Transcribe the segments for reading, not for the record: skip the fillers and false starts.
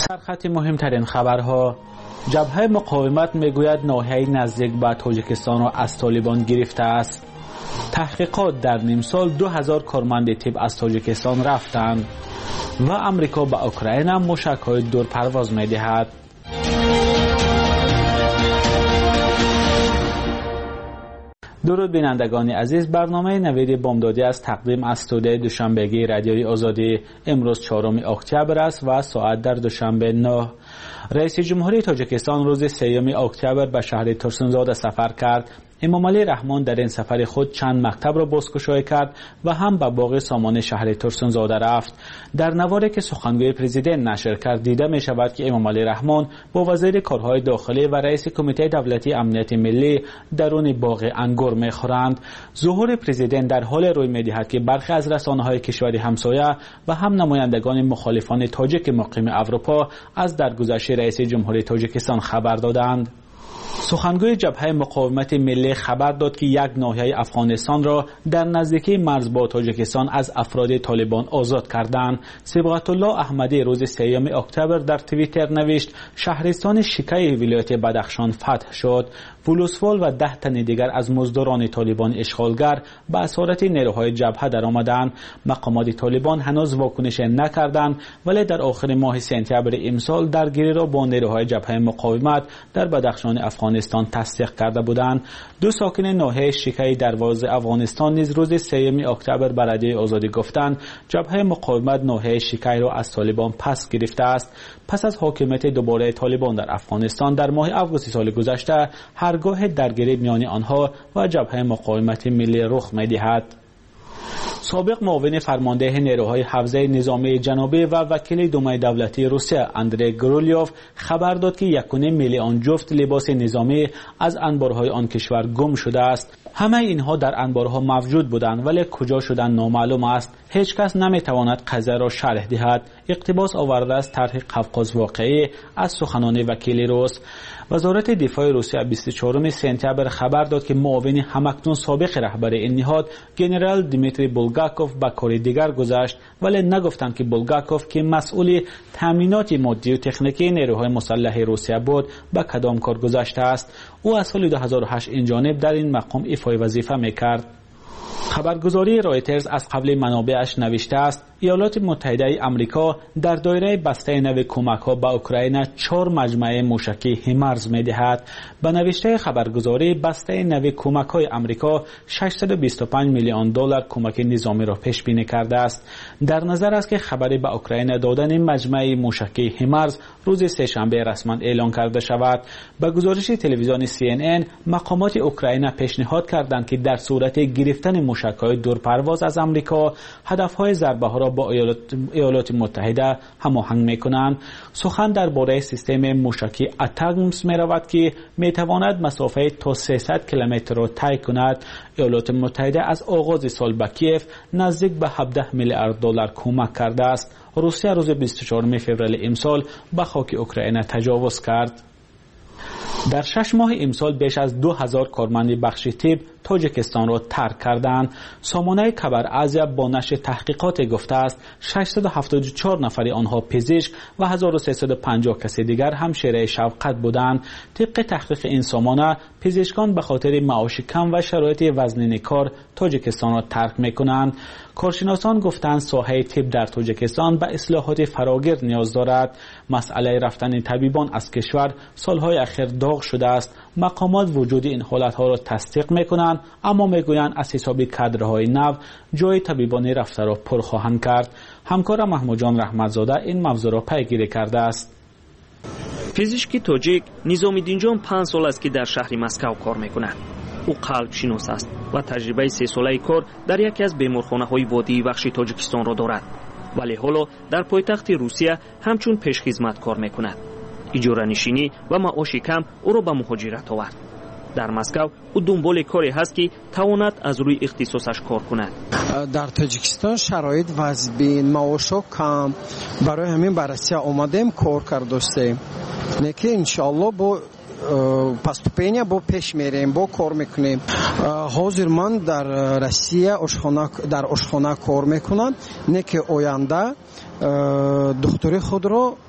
سرخط مهمترین خبرها: جبهه مقاومت میگوید ناحیه نزدیک به تاجیکستان را از طالبان گرفته است. تحقیقات در نیم سال 2000 کارمند تیب از تاجیکستان رفتند و امریکا به اوکراین موشک‌های دورپرواز می‌دهد. درود بینندگان عزیز، برنامه نوید بامدادی از تقدیم از استودیوی دوشنبگی رادیوی آزادی امروز 4 اکتبر است و ساعت در دوشنبه 9. رئیس جمهوری تاجیکستان روز 3 اکتبر به شهر تورسونزاده سفر کرد. امامعلی رحمان در این سفر خود چند مکتب را بازگشایی کرد و هم به باغ سامان شهر تورسونزاده رفت. در نواری که سخنگوی پرزیدنت نشر کرد دیده می شود که امامعلی رحمان با وزیر کارهای داخلی و رئیس کمیته دولتی امنیت ملی درون باغ انگور می خورند. ظهور پرزیدنت در حال روی می دهد که برخی از رسانه‌های کشور همسایه و هم نمایندگان مخالفان تاجیک مقیم اروپا از درگذشت رئیس جمهوری تاجیکستان خبر دادند. سخنگوی جبهه مقاومت ملی خبر داد که یک ناحیه افغانستان را در نزدیکی مرز با تاجیکستان از افراد طالبان آزاد کردند. صبغت الله احمدی روز 3 اکتبر در توییتر نوشت شهرستان شیکای ولایت بدخشان فتح شد. ولوسوال و 10 تن دیگر از مزدوران طالبان اشغالگر به اسارت نیروهای جبهه در آمدند. مقامات طالبان هنوز واکنش نکردند ولی در آخر ماه سپتامبر امسال درگیری را با نیروهای جبهه مقاومت در بدخشان افغانستان تصدیق کرده بودند. 2 ساکن ناحیه شیکای دروازه افغانستان نیز روز 3 اکتبر به رادیوی آزادی گفتند جبهه مقاومت ناحیه شیکای را از طالبان پس گرفته است. پس از حاکمیت دوباره طالبان در افغانستان در ماه آگوست سال گذشته هرگاه درگیری میان آنها و جبهه مقاومت ملی رخ می‌دهد. سابق معاون فرمانده نیروهای حفظه نظامی جنوبی و وکیل دومای دولتی روسیه اندری گرولیوف خبر داد که 1.5 میلیون جفت لباس نظامی از انبارهای آن کشور گم شده است. همه اینها در انبارها موجود بودند ولی کجا شدن نامعلوم است. هیچ کس نمیتواند قضیه را شرح دهد. اقتباس آورده است طرح قفقاز واقعی از سخنان وکیل روس. وزارت دفاع روسیه 24 سپتامبر خبر داد که معاون همکنون سابق رهبر این نهاد گنرال دیمیتری بولگاکوف به کار دیگر گذشت ولی نگفتند که بولگاکوف که مسئول تامینات مادی و تکنیکی نیروهای مسلح روسیه بود به کدام کار گذشته است. او از سال 2008 این جانب در این مقام ایفای وظیفه میکرد. خبرگزاری رایترز از قبل منابعش نوشته است ایالات متحده آمریکا در دایره بسته نو کمک‌ها به اوکراین 4 مجموعه موشکی هیمارس می‌دهد. به نوشته خبرگزاری بسته نو کمک‌های آمریکا 625 میلیون دلار کمک نظامی را پیش بینی کرده است. در نظر است که خبری به اوکراین دادن مجموعه موشکی هیمارس روز سه‌شنبه رسما اعلام کرده شود. به گزارش تلویزیون CNN مقامات اوکراین پیشنهاد کردند که در صورت گرفتن موشک‌های دورپرواز از آمریکا هدف‌های ضربه‌ها را با ایالات متحده هماهنگ می‌کنند. سخن درباره سیستم موشکی اتاکمس می‌رود که می‌تواند مسافت تا 300 کیلومتر را طی کند. ایالات متحده از آغاز سال به کیف نزدیک به 17 میلیارد دلار کمک کرده است. روسیه روز 24 فوریه امسال به خاک اوکراین تجاوز کرد. در 6 ماه امسال بیش از 2000 کارمند بخش طب تاجیکستان را ترک کردند. سامانه خبر آزیا با نشر تحقیقات گفته است 674 نفر آنها پزشک و 1350 کس دیگر همشیره شفقت بودند. طبق تحقیق این سامانه پزشکان به خاطر معاش کم و شرایط وزنین کار تاجیکستان را ترک می‌کنند. کارشناسان گفتند ساحه طب در تاجیکستان به اصلاحات فراگیر نیاز دارد. مسئله رفتن طبیبان از کشور سالهای اخیر داغ شده است. مقامات وجود این حالتها را تصدیق می‌کنند اما میگویند از حساب کادرهای نو جای طبیبان رفته را پر خواهند کرد. همکارم محمود جان رحمتزاده این موضوع را پیگیری کرده است. پزشک تاجیک نظام‌الدین جان 5 سال است که در شهر مسکو کار می‌کند. او قلب شناس است و تجربه 3 ساله کار در یکی از بیمارخانه‌های وادی بخش تاجیکستان را دارد. ولی حالا در پایتخت روسیه همچون پیشخدمت کار می‌کند. اجاره نشینی و معاش کم او را به مهاجرت آورد. در مسکو او دنبال کاری هست که تواند از روی اختصاصش کار کند. در تاجیکستان شرایط وضعی معاشا کم، برای همین به روسیه آمدیم کار کردیم. که انشالله با поступление با پیش میریم با کار میکنیم. حاضر من در روسیه در آشخانه کار میکنم. نه که آینده دکتری خود را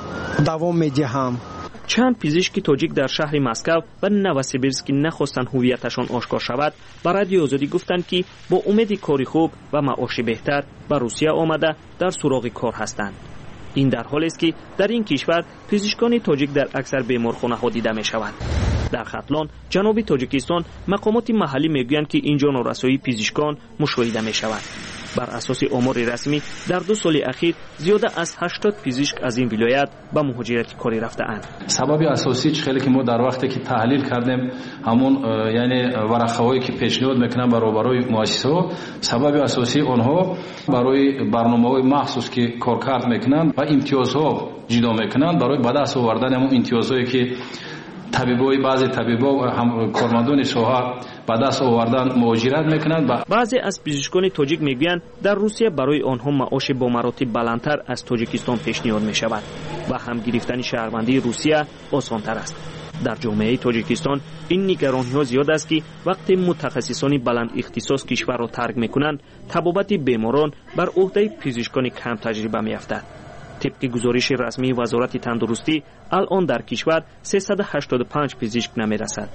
давом медиҳам. چند پزشک تاجیک در شهر مسکو و نوسیبیرسک نخواستند هویتشان آشکار شود به رادیو آزادی گفتند که با امید کاری خوب و معاش بهتر به روسیه آمده در سراغ کار هستند. این در حالی است که در این کشور پزشکان تاجیک در اکثر بیمارخانه‌ها دیده می‌شوند. در ختلان جنوبی تاجیکستان مقامات محلی میگویند که اینجا نارسایی پزشکان مشاهده می‌شود. بر اساس آمار رسمی در 2 سال اخیر زیاده از 80 پزشک از این ولایت به مهاجرت کاری رفته‌اند. سبب اساسی خیلی که ما در وقتی که تحلیل کردیم همون یعنی ورقه‌هایی که پیشنهاد میکنن برای مؤسسه‌ها، سبب اساسی آنها برای برنامه‌های مخصوص که کارکرد میکنن و امتیازها جدا میکنن برای به دست آوردن همون امتیازهایی که طبیبای بعضی طبیبا و هم کارمندان ساحه به دست آوردن مهاجرت میکنند. بعضی از پزشکان تاجیک میگویند در روسیه برای آنها معاش با مراتب بلندتر از تاجیکستان پیشنهاد میشود و هم گرفتن شهروندی روسیه آسانتر است. در جامعه تاجیکستان این نگرانی‌ها زیاد است که وقتی متخصصان بلند اختصاص کشور را ترک میکنند طبابت بیماران بر عهده پزشکان کم تجربه میافتد. طبق گزارش رسمی وزارت تندرستی الان در کشور 385 پزشک نمیرسد.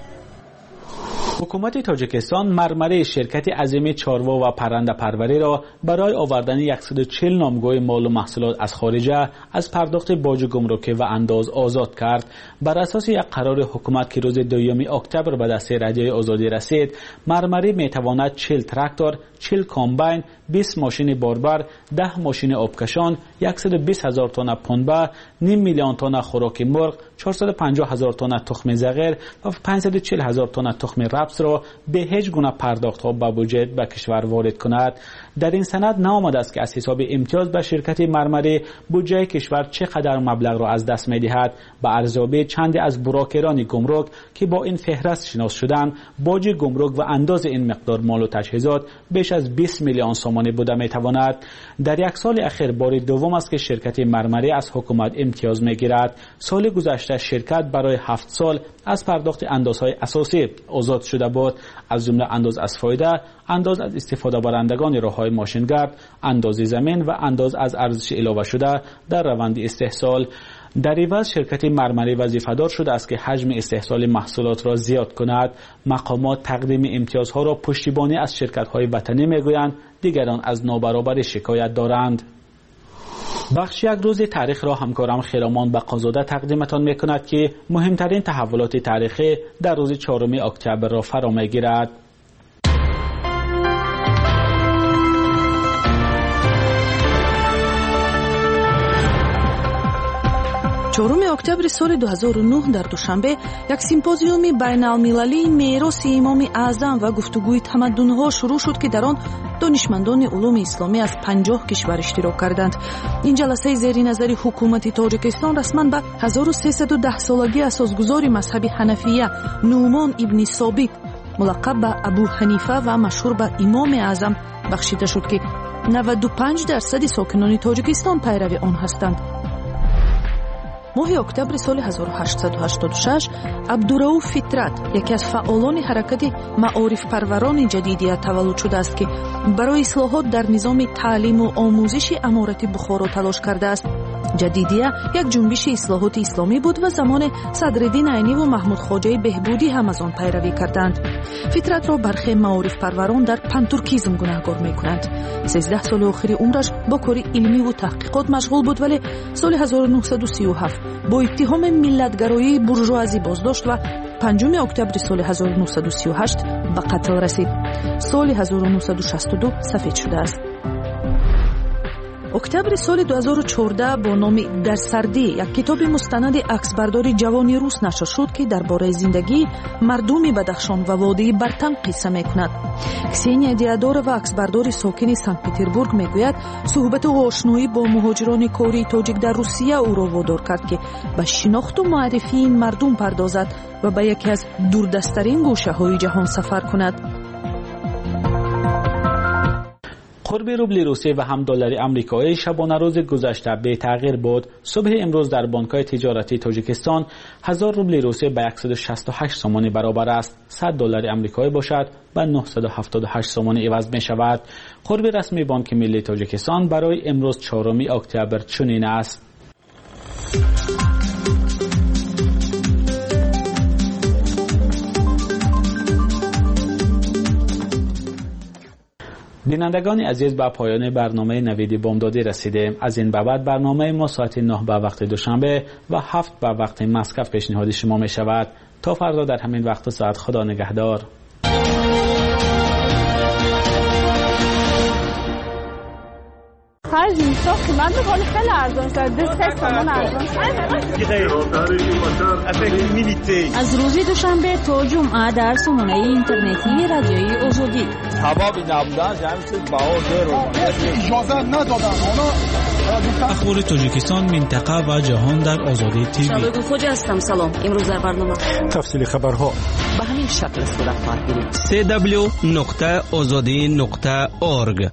حکومت تاجیکستان مرمره شرکت عظیم چاروا و پرنده پروری را برای آوردن 140 نامگاه مال و محصولات از خارجه از پرداخت باج گمرکی و انداز آزاد کرد. بر اساس یک قرار حکومت که روز 2 اکتبر به دست رادیوی آزادی رسید، مرمره می تواند 40 تراکتور، 40 کامباین، 20 ماشین باربر، 10 ماشین آبکشان، 120,000 تن پنبه، 500,000 تن خوراک مرغ، 450,000 تن تخم زغیر و 540,000 تن تخم رپس را به هیچ گونه پرداخت‌ها به بودجه به کشور وارد کند. در این سند نآمده است که از حساب امتیاز به شرکت مرمره بودجه کشور چقدر مبلغ را از دست می‌دهد. به ارزیابی چند از بروکران گمرک که با این فهرست شناس شدند، باج گمرک و انداز این مقدار مال و تجهیزات بیش از 20 میلیون سومانی بوده می‌تواند. در یک سال اخیر بار دوم است که شرکت مرمره از حکومت امتیاز می‌گیرد. سال گذشته شرکت برای 7 سال از پرداخت اندازهای اساسی آزاد شده بود، از جمله انداز از فایده، انداز از استفاده برندگان راههای ماشینگرد، انداز زمین و انداز از ارزش علاوه شده در روند استحصال. در عوض شرکت مرمره وظیفه‌دار شده است که حجم استحصال محصولات را زیاد کند. مقامات تقدیم امتیازها را پشتیبانی از شرکت‌های وطنی می‌گویند، دیگران از نابرابری شکایت دارند. بخش یک روز تاریخ را همکارم خیرامان بقازاده تقدیمتان می‌کند که مهمترین تحولات تاریخی در روز 4 اکتبر را فرا می‌گیرد. 4 октябри соли 2009 дар душанбе як симпозиуми байналмилалии мероси имоми аъзам ва гуфтугӯи тамаддунҳо шурӯъ шуд ки дар он донишмандони улуми исломӣ аз 50 кишвар иштирок карданд. ин ҷаласаи зери назари ҳукумати тоҷикистон расман ба 1310-солагии асосгузори мазҳаби ҳанафия нуъмон ибни собит мулаққаб ба абу ҳанифа ва машҳур ба имоми аъзам бахшида шуд ки 95% сокинони тоҷикистон пайрави он ҳастанд. моҳи октябри соли 1886 абдурауф фитрат яке аз фаъолони ҳаракати маорифпарварони ҷадидия таваллуд шудааст ки барои ислоҳот дар низоми таълиму омӯзиши аморати бухоро талош кардааст. ҷадидия як ҷунбиши ислоҳоти исломӣ буд ва замоне садриддин айниву маҳмудхоҷаи беҳбудӣ ҳам аз он пайравӣ карданд. фитратро бархе маорифпарварон дар пантуркизм гунаҳгор мекунанд. 13 соли охири умраш бо кори илмиву таҳқиқот машғул буд, вале соли 1937 бо иттиҳоми миллатгароии буржуазӣ боздошт ва 5 октябри соли 1938 ба қатл расид. соли 1962 сафед шудааст. октябри соли 2014 бо номи дар сардӣ як китоби мустанади аксбардори ҷавони рус нашр шуд ки дар бораи зиндагии мардуми бадахшон ва водии бартан қисса мекунад. ксения диадорова аксбардори сокини санкт-петербург мегӯяд суҳбату ошноӣ бо муҳоҷирони кории тоҷик дар русия ӯро водор кард ки ба шинохту муаррифии ин мардум пардозад ва ба яке аз дурдастарин гӯшаҳои ҷаҳон сафар кунад. قرب روبل روسی و هم دلار آمریکایی شبانه روز گذشته به تغییر بود. صبح امروز در بانک‌های تجارتی تاجیکستان 1000 روبل روسی به 168 سومانی برابر است. 100 دلار آمریکایی باشد و 978 سومانی عوض می شود. قرب رسمی بانک ملی تاجیکستان برای امروز 4 اکتبر چنین است. بینندگان عزیز، به پایان برنامه نوید بامدادی رسیدیم. از این به بعد برنامه ما ساعت 9 به وقت دوشنبه و 7 به وقت مسکو پیشنهاد شما می شود. تا فردا در همین وقت ساعت، خدا نگهدار. خرج میشه قیمت بخوری خیلی ارزان شده. 3 تومان ارزان شده. از روز دوشنبه تا جمعه در سامانه اینترنتی رادیوی آزادی. هوا نبودن جمعیت باور اجازه ندادن. اخبار تاجیکستان، منطقه و جهان در آزادی تیوی. شباب خوج هستم. سلام. امروز در برنامه تفصیل خبرها به همین شکل صورت خواهد گرفت. www.azadi.org.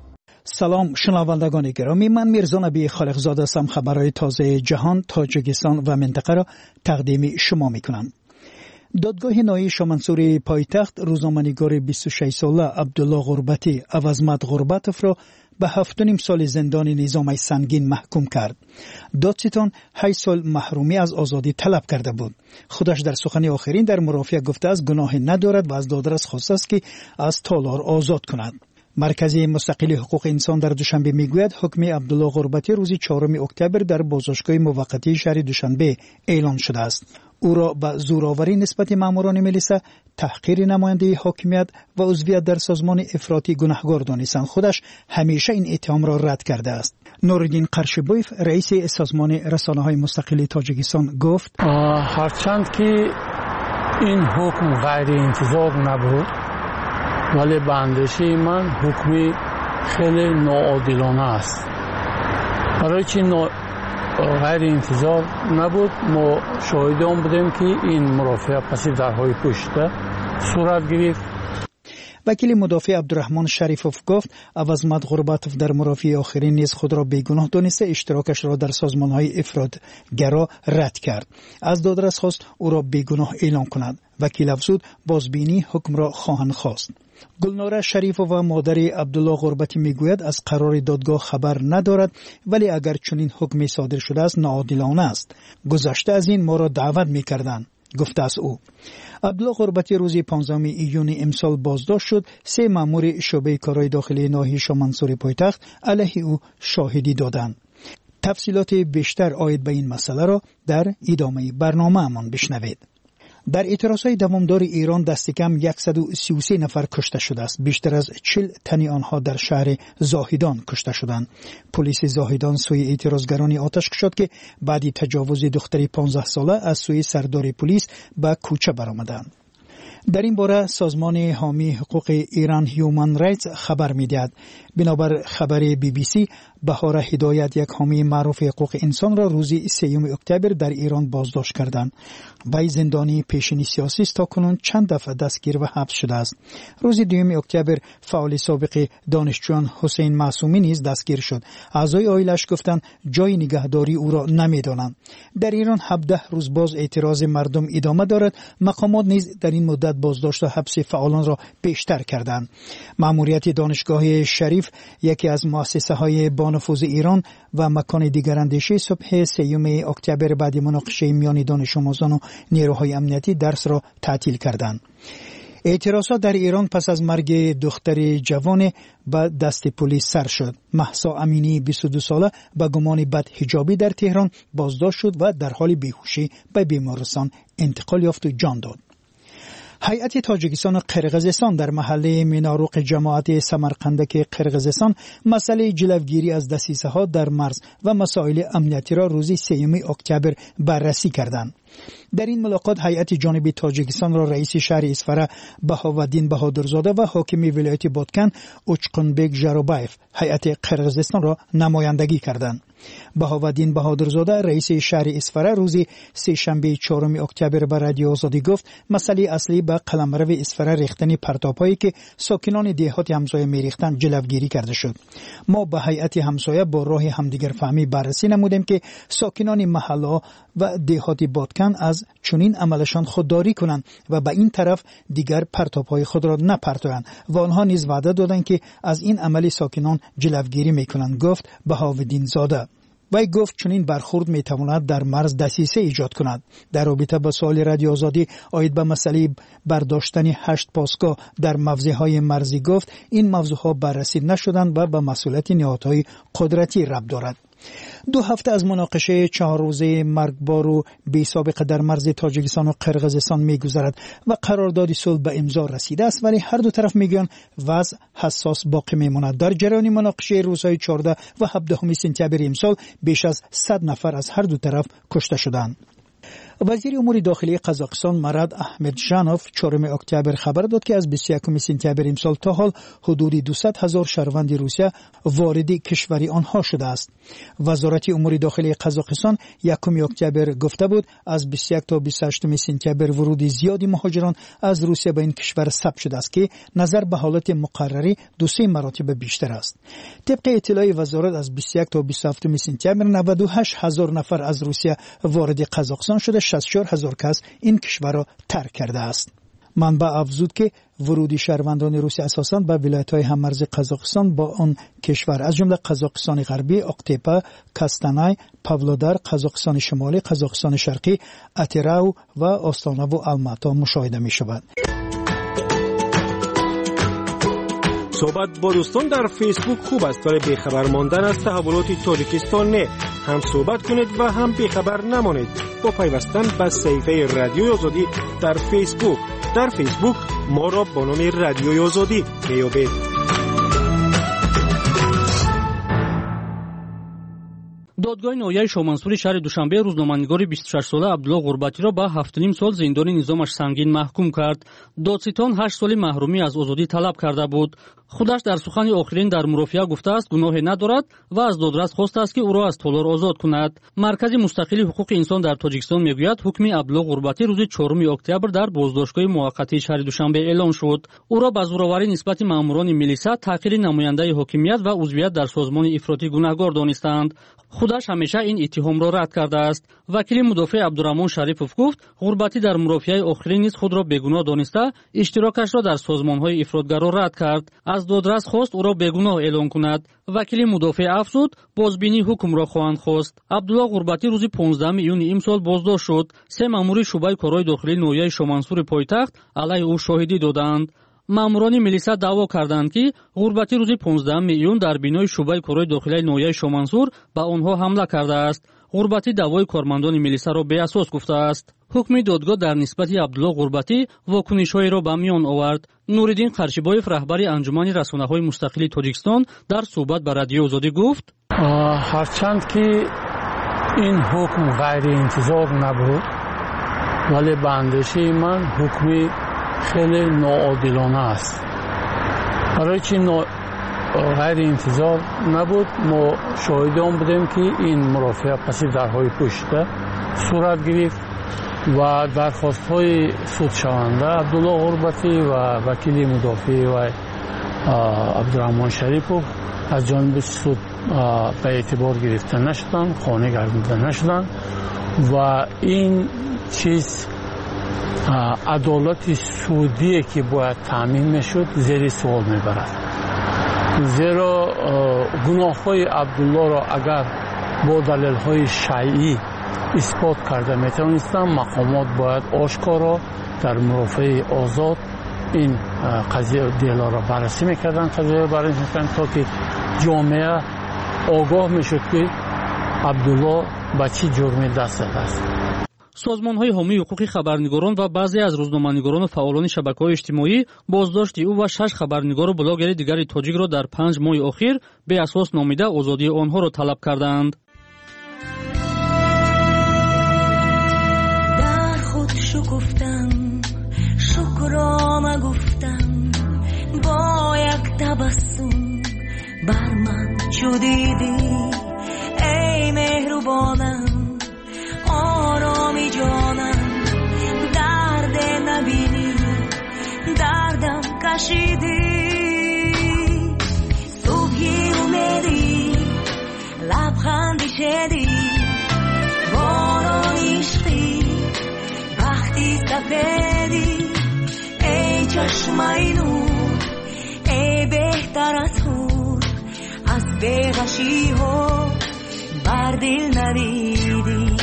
سلام شنوندگان گرامی، من میرزا نبی خالقزاده هستم. خبرهای تازه جهان، تاجیکستان و منطقه را تقدیم شما میکنم. دادگاه نهایی شامنسوری پایتخت روزنامه‌نگار 26 ساله عبدالله غربتی عوضمت غربتوف را به 7.5 سال زندان نظامی سنگین محکوم کرد. دادستان 8 سال محرومی از آزادی طلب کرده بود. خودش در سخن آخرین در مرافعه گفته است گناه ندارد و از دادرس خواسته است که از تالار آزاد کند. مرکز مستقل حقوق انسان در دوشنبه میگوید حکم عبدالله غربتی روز 4 اکتبر در بازداشتگاه موقتی شهر دوشنبه اعلان شده است. او را به زورآوری نسبت ماموران ملیسا، تحقیر نماینده حاکمیت و عضویت در سازمان افراطی گناهکار دانستند. خودش همیشه این اتهام را رد کرده است. نورالدین قرشبویف رئیس سازمان رسانه‌های مستقل تاجیکستان گفت هرچند که این حکم غیر انتظار نبود، ولی به اندیشه من حکمی خیلی ناعادلانه است. برای چی غیر انتظار نبود؟ ما شاهد آن بودیم که این مرافعه پس درهای پشت صورت گرفت. وکیل مدافع عبدالرحمن شریفوف گفت عوضمت غربتوف در مرافعه آخرین نیز خود را بیگناه دانسته اشتراکش را در سازمان‌های افراط‌گرا رد کرد. از دادرس خواست او را بیگناه اعلام کند. وکیل افزود بازبینی حکم را خواهند خواست. گلناره شریفوف مادر عبدالله غربتی میگوید از قرار دادگاه خبر ندارد، ولی اگر چنین حکمی صادر شده است ناعادلانه است. گذشته از این ما را دعوت می‌کردند، گفته است او. عبدالله غربتی روز 15 ایون امسال بازداشت شد. 3 مأمور شعبه کارهای داخلی ناحیه شامنسوری پایتخت علیه او شاهدی دادند. تفصیلات بیشتر عاید به این مسئله را در ادامه برنامه‌مان بشنوید. در اعتراضهای دوامدار ایران دست کم 133 نفر کشته شده است. بیشتر از 40 تن آنها در شهر زاهدان کشته شدند. پلیس زاهدان سوی اعتراضگرانی آتش کشید که بعد تجاوز دختری 15 ساله از سوی سردار پلیس به کوچه برآمدند. در این باره سازمان حامی حقوق ایران هیومن رایتس خبر می‌دهد. بنابر خبر BBC، بهار هدایت یک حامی معروف حقوق انسان را روز 3 اکتبر در ایران بازداشت کردند. وی زندانی پیشینی سیاسی است. تاکنون چند دفعه دستگیر و حبس شده است. روز 2 اکتبر فعال سابق دانشجویان حسین معصومی نیز دستگیر شد. اعضای عائله‌اش گفتند جای نگهداری او را نمی‌دانند. در ایران 17 روز باز اعتراض مردم ادامه دارد. مقامات نیز در این مدت بازداشت و حبس فعالان را بیشتر کردند. مأموریت دانشگاه شریف، یکی از مؤسسه‌های بانفوذ ایران و مکان دیگراندیشی، صبح 3 اکتبر بعد مناقشه میان دانش آموزان و نیروهای امنیتی درس را تعطیل کردند. اعتراضات در ایران پس از مرگ دختر جوان به دست پلیس سر شد. مهسا امینی 22 ساله به گمان بدحجابی در تهران بازداشت شد و در حال بیهوشی به بیمارستان انتقال یافت و جان داد. هیئت تاجیکستان و قرقیزستان در محله میناروق جماعت سمرقندک قرقیزستان مسئله جلوگیری از دسیسه‌ها در مرز و مسائل امنیتی را روز 3 اکتبر بررسی کردند. در این ملاقات هیئت جانبی تاجیکستان را رئیس شهر اسفره بهاودین بهادرزاده و حاکم ولایت بادکن اوچقنبک ژروبایف هیئت قرقیزستان را نمایندگی کردند. بهاودین بهادرزاده رئیس شهر اسفره روز سه‌شنبه 4 اکتبر به رادیو آزادی گفت مسئله اصلی به قلمرو اسفره ریختن پرتاب‌هایی که ساکنان دهات همسایه می‌ریختند جلوگیری کرده شد. ما به هیئت همسایه با راه همدیگر فهمی بررسی نمودیم که ساکنان محله و دهات بادکن از چنین عملشان خودداری کنند و به این طرف دیگر پرتاب‌های خود را نپرتویند و آنها نیز وعده دادند که از این عمل ساکنان جلوگیری می‌کنند، گفت بهاودین زاده. وی گفت چنین برخورد میتواند در مرز دسیسه ایجاد کند. در رابطه با سوال رادیو آزادی آید به مسئله برداشتن 8 پاسگاه در موضعهای مرزی گفت این موضوعها بررسی نشدند و به مسئولیت نهادهای قدرتی ربط دارد. 2 هفته از مناقشه 4 روزه مرگبار و بی سابقه در مرز تاجیکستان و قرقیزستان میگذرد و قرارداد صلح به امضا رسیده است، ولی هر دو طرف میگویند وضع حساس باقی میماند. در جریان مناقشه روزهای 14 و 17 سپتامبر امسال بیش از 100 نفر از هر دو طرف کشته شدند. وزیر امور داخلی قزاقستان مراد احمدجانوف 4 اکتبر خبر داد که از 21 سپتامبر امسال تا حال حدود 200,000 شهروند روسیه وارد کشور آنها شده است. وزارت امور داخلی قزاقستان 1 اکتبر گفته بود از 21 تا 28 سپتامبر ورود زیادی مهاجران از روسیه به این کشور ثبت شده است که نظر به حالت مقرری 2 مراتب بیشتر است. طبق اطلاع وزارت از 21 تا 27 سپتامبر 98,000 نفر از روسیه وارد قزاقستان شده، 64,000 کس این کشور را ترک کرده است. منبع افزود که ورود شهروندان روسیه اساساً به ولایت‌های هممرز قزاقستان با آن کشور از جمله قزاقستان غربی، اقتپه، کاستانای، پاولودار، قزاقستان شمالی، قزاقستان شرقی، اتراو و آستانا و الماتا مشاهده می‌شود. صحبت با دوستان در فیسبوک خوب است، ولی بیخبر ماندن از تحولات تاجیکستان نه. هم صحبت کنید و هم بیخبر نمانید با پیوستن به صفحه رادیوی آزادی در فیسبوک. در فیسبوک ما را با نام رادیوی آزادی میابید. دادگاه ناحیه شامنصور شهر دوشنبه روزنامه‌نگار 26 ساله عبدالله غربتی را به 7.5 سال زندان نظامش سنگین محکوم کرد. دادستان 8 سال محرومی از آزادی طلب کرده بود. خودش در سخن آخرین در مرافعه گفته است گناهی ندارد و از دادرس خواسته است که او را از تالار آزاد کند. مرکز مستقل حقوق انسان در تاجیکستان میگوید حکم عبدالله غربتی روز 4 اکتبر در بازداشتگاه موقتی شهر دوشنبه اعلان شد. او را به زورآوری نسبت ماموران میلیسا، تحقیر نماینده حاکمیت و عضویت در سازمان افراطی گناهکار دانستند. خودش همیشه این اتهام را رد کرده است. وکیل مدافع عبدالرحمن شریفوف گفت غربتی در مرافعه آخرین نیز خود را بیگناه دانسته اشتراکش را در سازمان‌های افراطگرا رد کرد. از دادرس خواست او را بیگناه اعلام کند. وکیل مدافع افزود بازبینی حکم را خواهند خواست. عبدالله غربتی روز 15 ایون امسال بازداشت شد. 3 مامور شعبه کارهای داخلی ناحیه شامنصور پایتخت علیه او شاهدی دادند. ماموران میلیسا دعوا کردند که غربتی روز 15 ایون در بینای شعبه کارهای داخلی ناحیه شامنصور به آنها حمله کرده است. غربتی دعوای کارمندان میلیسا را بی اساس گفته است. حکم دادگاه در نسبت عبدالله غربتی واکنش‌های را به میان آورد. نوریدین قرچیبایف رهبر انجمن رسانه‌های مستقل تاجیکستان در صحبت با رادیو آزادی گفت هرچند که این حکم غیر انتظار نبود، ولی به اندیشه من حکمی خیلی ناعادلانه است. برای چی غیر انتظار نبود؟ ما شاهدان بودیم که این مرافعه پس درهای پشته صورت گرفت و درخواست‌های سودشونده عبدالله غربتی و وکیل مدافع و عبدالرحمن شریفوف از جانب سود به اعتبار گرفته نشدند، خانه گردیده نشدند و این چیز عدالت سودی که باید تامین میشد زیر سوال میبرد. زیرا گناه‌های عبدالله را اگر با دلیل‌های شرعی اثبات کرده میتوانستند، مقامات باید آشکارا در مرافعه آزاد این قضیه دیلا را بررسی میکردن، قضیه بررسی میکردن تا که جامعه آگاه میشد که عبدالله به چی جرمی دست زده است. سازمان‌های حامی حقوق خبرنگاران و بعضی از روزنامه‌نگاران و فعالان شبکه‌های اجتماعی بازداشت او و 6 خبرنگار و بلاگر دیگر تاجیک را در 5 ماه اخیر به اساس نامیده آزادی آنها را طلب کردند. در خود شکفتم، شکرام گفتم، با یک تبسم بر من چو دیدی ای مهربانم، آرامی جانم، درد نبینی دردم کشیدی، صبحی اومدی لبخندی شدی، باران عشقی وقتی سفیدی، ای چشمای نور، ای بهتر از هور، از بیغشی ها بر دل نویدی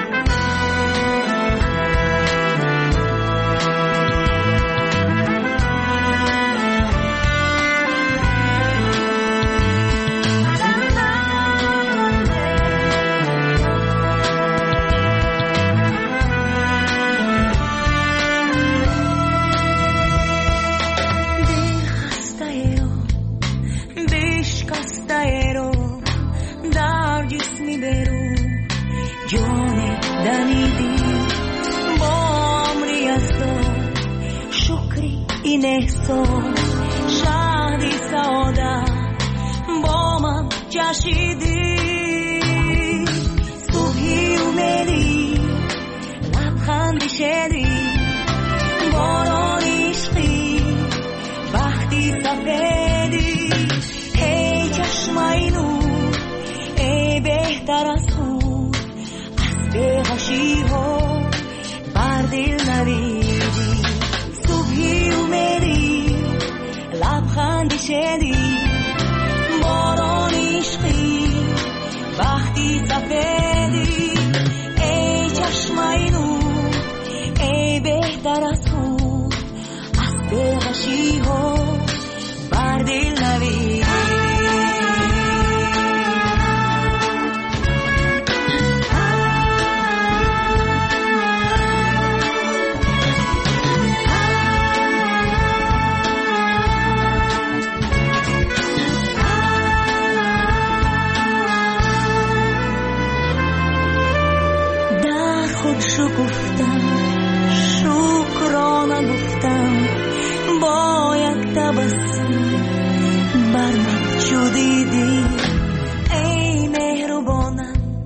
شهری سعادت با من جشیدی صبحی اومدی لبخندی شدی باران عشقی وقتی سفیدی ای چشمای نور ای بهتر از خود از بغشی ها بر دل نویدی صبحی اومدی لبخندی شدی باران عشقی وقتی سفیدی ای چشمای نور ای بهتر از خود از بغشی ها بر دل نویدی شو گفتم شکرانه گفتم با یک تبسم بر من شدیدی ای مهربانم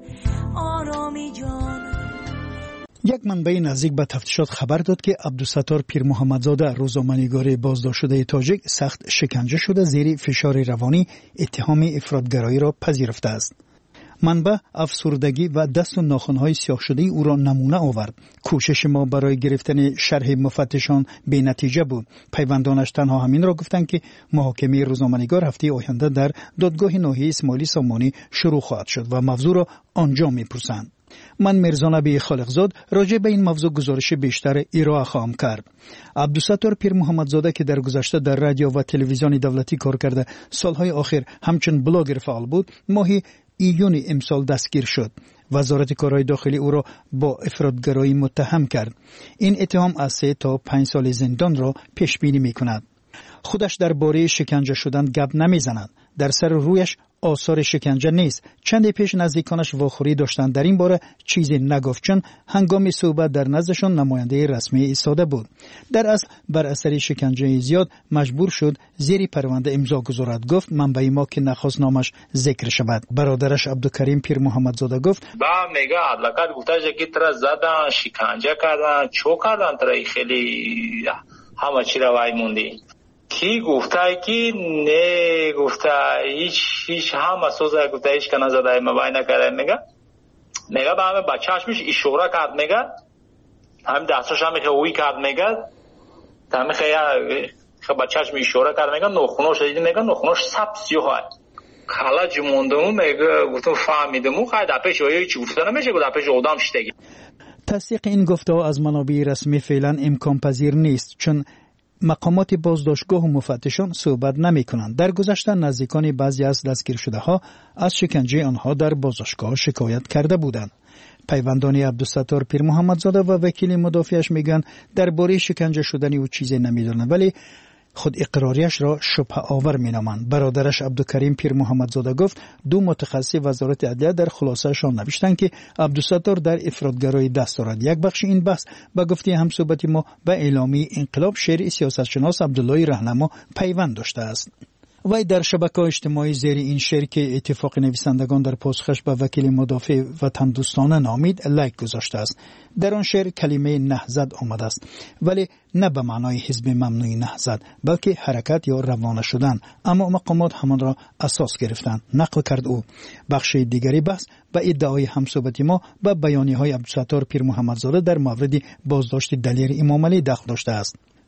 آرامی جانم. یک منبع نزدیک به تفتیشات خبر داد که عبدالستار پیر محمدزاده روزنامه‌نگار بازداشت شده تاجیک سخت شکنجه شده زیر فشار روانی اتهام افراطگرایی را پذیرفته است. منبع افسردگی و دست و ناخن‌های سیاه شده او را نمونه آورد. کوشش ما برای گرفتن شرح مفتشان بی نتیجه بود. پیوندانش تنها همین را گفتند که محاکمه روزنامه‌نگار هفته آینده در دادگاه ناحیه اسماعیلی سامانی شروع خواهد شد و موضوع را آنجا می‌پرسند. من میرزا نبی خالقزاد راجع به این موضوع گزارش بیشتر ارائه خواهم کرد. عبدالستار پیر محمدزاده که در گذشته در رادیو و تلویزیون دولتی کار کرده سالهای آخر همچون بلاگر فعال بود، ماه ایون امسال دستگیر شد. وزارت کارهای داخلی او را با افراطگرایی متهم کرد. این اتهام از 3 تا 5 سال زندان را پیش بینی می‌کند. خودش درباره شکنجه شدن گپ نمی‌زند. در سر رویش آثار شکنجه نیست. چند پیش نزدیکانش واخوری داشتند در این باره چیزی نگفت، چون هنگام صحبت در نزدشان نماینده رسمی ایستاده بود. در اصل بر اثر شکنجه زیاد مجبور شد زیر پرونده امضا گذارد. گفت منبع ما که نخواست نامش ذکر شود. برادرش عبدالکریم پیر محمدزاده گفت با میگه عدالت گفته که ترا زدن شکنجه کردن چو کردن ترا خیلی همه چی را وای موندی. کی گفته که نه گفته هیچ هم اساس گفته هیچ کنه زده مبای نکرده. میگه به همه بچهش میشه اشاره کرد. میگه همین دستش هم اوی کرد. میگه همین خیلی بچهش می اشاره کرد. میگه نخوناش دیدی. میگه نخوناش سبزی های خلاج موندم. میگه گفتم فهمیدم او خیلی دپش هایی چی گفته نمیشه گفت دپش آدم شدگی. تصدیق این گفته از منابع رسمی فعلا امکان پذیر نیست، چون مقامات بازداشتگاه و مفتشان صحبت نمی کنند. در گذشته نزدیکان بعضی از دستگیر شده ها از شکنجه آنها در بازداشتگاه شکایت کرده بودند. پیوندان عبدالستار پیر محمدزاده و وکیل مدافعش میگن درباره شکنجه شدن او چیزی نمیدونند، ولی خود اقراریش را شبهه آور مینامند. برادرش عبدالکریم پیر محمدزاده گفت 2 متخصص وزارت عدلیه در خلاصه‌شان نوشتند که عبدالستار در افراطگرایی دست دارد. یک بخش این بحث به گفته همصحبت ما به اعلامیه انقلاب شرعی سیاستشناس عبدالله رهنما پیوند داشته است. وی در شبکه‌های اجتماعی زیر این شعر که اتفاق نویسندگان در پاسخش به وکیل مدافع وطن دوستانه نامید لایک گذاشته است. در آن شعر کلمه نهضت آمده است، ولی نه به معنای حزب ممنوع نهضت، بلکه حرکت یا روانه شدن. اما مقامات همان را اساس گرفتند. نقل کرد او. بخش دیگری بحث به ادعای همصحبت ما به بیانیه‌های عبدالستار پیر محمدزاده در مورد بازداشت دلیر امام علی دخل داشته است.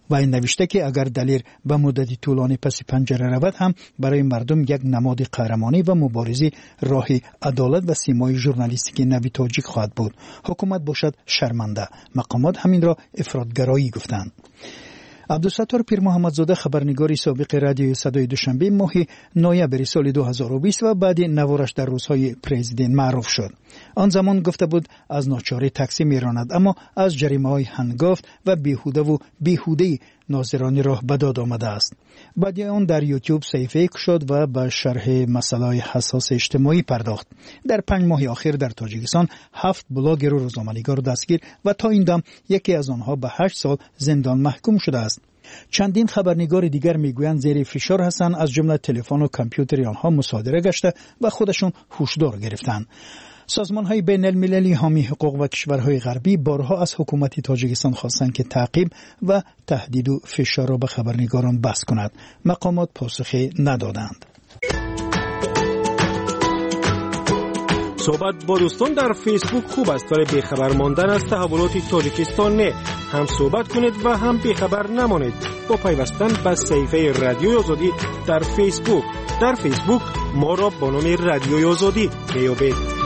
وی نوشته که اگر دلیر به مدتی طولانی پس پنجره رود هم برای مردم یک نماد قهرمانی و مبارزی راه عدالت و سیمای ژورنالیستیک نوی تاجیک خواهد بود. حکومت باشد شرمنده. مقامات همین را افراطگرایی گفتند. عبدالستار پیر محمدزاده خبرنگار سابق رادیوی صدای دوشنبه ماه نوامبر سال 2020 و بعد نوارش در روزهای پرزیدنت معروف شد. آن زمان گفته بود از ناچاری تاکسی میراند، اما از جریمه‌های هنگفت و بیهوده ناظران راه به داد آمده است. بعد آن در یوتیوب صحیفه شد و به شرح مسائل حساس اجتماعی پرداخت. در 5 ماه اخیر در تاجیکستان 7 بلاگر و روزنامه‌نگار دستگیر و تا این دم یکی از آنها به 8 سال زندان محکوم شده است. چندین خبرنگار دیگر میگویند زیر فشار هستند، از جمله تلفن و کامپیوتر آنها مصادره گشته و خودشون هوشدار گرفتند. سازمان‌های بین المللی حامی حقوق و کشورهای غربی بارها از حکومت تاجیکستان خواستند که تعقیب و تهدید و فشار را به خبرنگاران بس کند. مقامات پاسخی ندادند. صحبت با دوستان در فیسبوک خوب است، ولی بیخبر ماندن از تحولات تاجیکستان نه. هم صحبت کنید و هم بیخبر نمانید با پیوستن به صفحه رادیوی آزادی در فیسبوک. در فیسبوک ما را با نام رادیوی آزادی بیابید.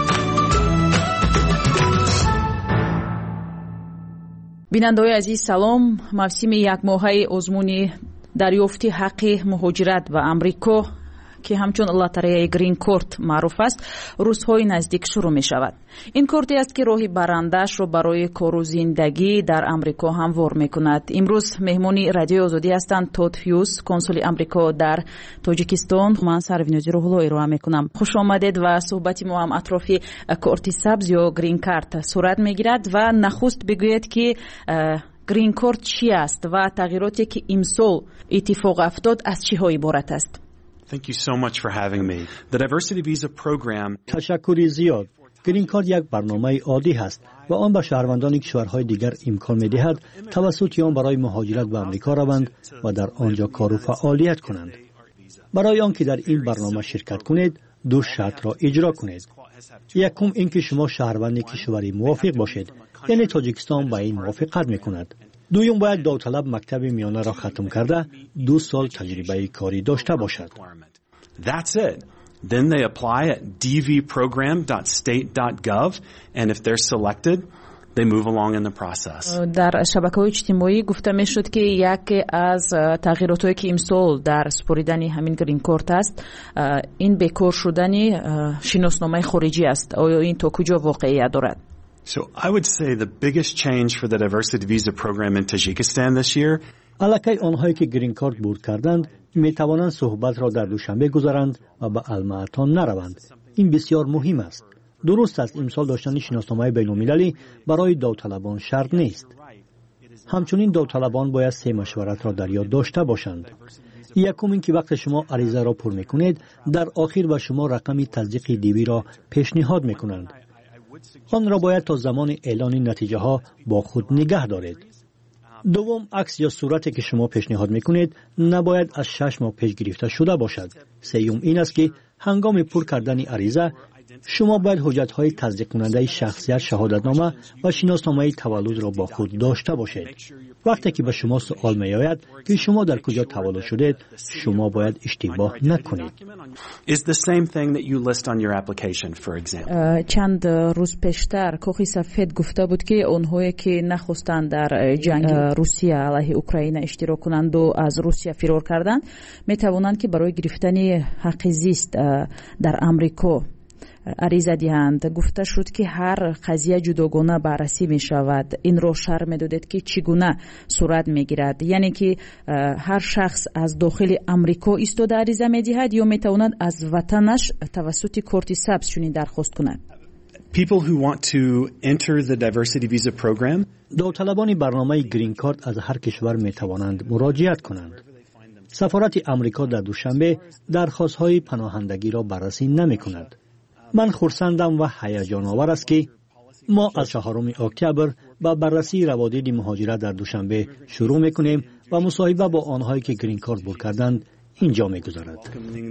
بیننده‌های عزیز سلام. موسم یک ماهه آزمون دریافتی حق مهاجرت و امریکا که همچون لاتاری گرین کارت معروف است روزهای نزدیک شروع می شود. این کارتی است که راهی برندش را برای کار و زندگی در امریکا هموار می کند. امروز مهمانی رادیو آزادی هستند تود هیوز، کنسول امریکا در تاجیکستان. من سروینوزی روحلو ارائه می کنم. خوش آمدید و صحبتی ما هم اطرافی کارت سبز یا گرین کارت صورت می گیرد و نخست بگویید که گرین کارت چی است و تغییراتی که امسال اتفاق افتاد از چی ها عبارت است. Thank you so much for having me. The Diversity Visa Program. تشکری زیاد. گرین کارت یک برنامه عادی است و آن به شهروندان کشورهای دیگر امکان می‌دهد توسط آن برای مهاجرت به آمریکا روند و در آنجا کار و فعالیت کنند. برای آنکه در این برنامه شرکت کنید، 2 شرط را اجرا کنید. یکم اینکه شما شهروند کشوری موافق باشید، یعنی تاجیکستان با این موافقت می‌کند. دوم باید داوطلب مکتب میانه را ختم کرده 2 سال تجربه کاری داشته باشد. That's it. Then they apply at dvprogram.state.gov and if they're selected they move along in the process. در شبکه‌های اجتماعی گفته می‌شد که یکی از تغییراتی که امسال در سپریدن همین گرین کارت است این بیکار شدن شناسنامه خارجی است. آیا این تا کجا واقعیت دارد؟ So I would say the biggest change for the Diversity Visa Program in Tajikistan this year. الکی آنهایی که گرین کارت برد کردند می توانند صحبت را در دوشنبه گذارند و به المعتان نروند. این بسیار مهم است. درست است امسال داشتن شناسنامه بین‌المللی برای داوطلبان شرط نیست. همچنین داوطلبان باید 3 مشورت را در یاد داشته باشند. یکم اینکه وقت شما عریضه را پر می‌کنید در آخر به شما رقم تصدیق دیوی را پیشنهاد می‌کنند. آن را باید تا زمان اعلان نتیجه ها با خود نگه دارید. دوم، عکس یا صورتی که شما پیشنهاد میکنید نباید از 6 ماه پیش گرفته شده باشد. سوم این است که هنگام پر کردن عریضه شما باید حجت‌های تصدیق کننده شخصیت، شهادتنامه و شناسنامه تولد را با خود داشته باشید. وقتی که به شما سوال می‌آید که شما در کجا تولد شدید، شما باید اشتباه نکنید. چند روز پیشتر کاخ سفید گفته بود که اونهایی که نخواستند در جنگ روسیه علیه اوکراین اشتراک کنند و از روسیه فرار کردند می‌توانند که برای گرفتن حق زیست در آمریکا عریضه دهند. گفته شد که هر قضیه جداگانه بررسی می شود. این را شرح می دادید که چگونه صورت می گیرد، یعنی که هر شخص از داخل امریکا ایستاده عریضه می دهد یا می تواند از وطنش توسط کارت سبز چنین درخواست کند. People who want to enter the diversity visa program. داوطلبان برنامه گرین کارت از هر کشور می توانند مراجعت کنند. سفارت امریکا در دوشنبه درخواست‌های پناهندگی را بررسی نمی کند. من خرسندم و هیجان آور است که ما از 4 اکتبر با بررسی روابط مهاجرت در دوشنبه شروع میکنیم و مصاحبه با آنهایی که گرین کارت برد کردند اینجا می‌گذارد.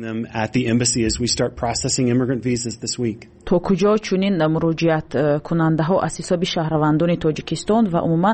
تا کجا چنین مراجعت کننده ها از حساب شهروندان تاجیکستان و عموما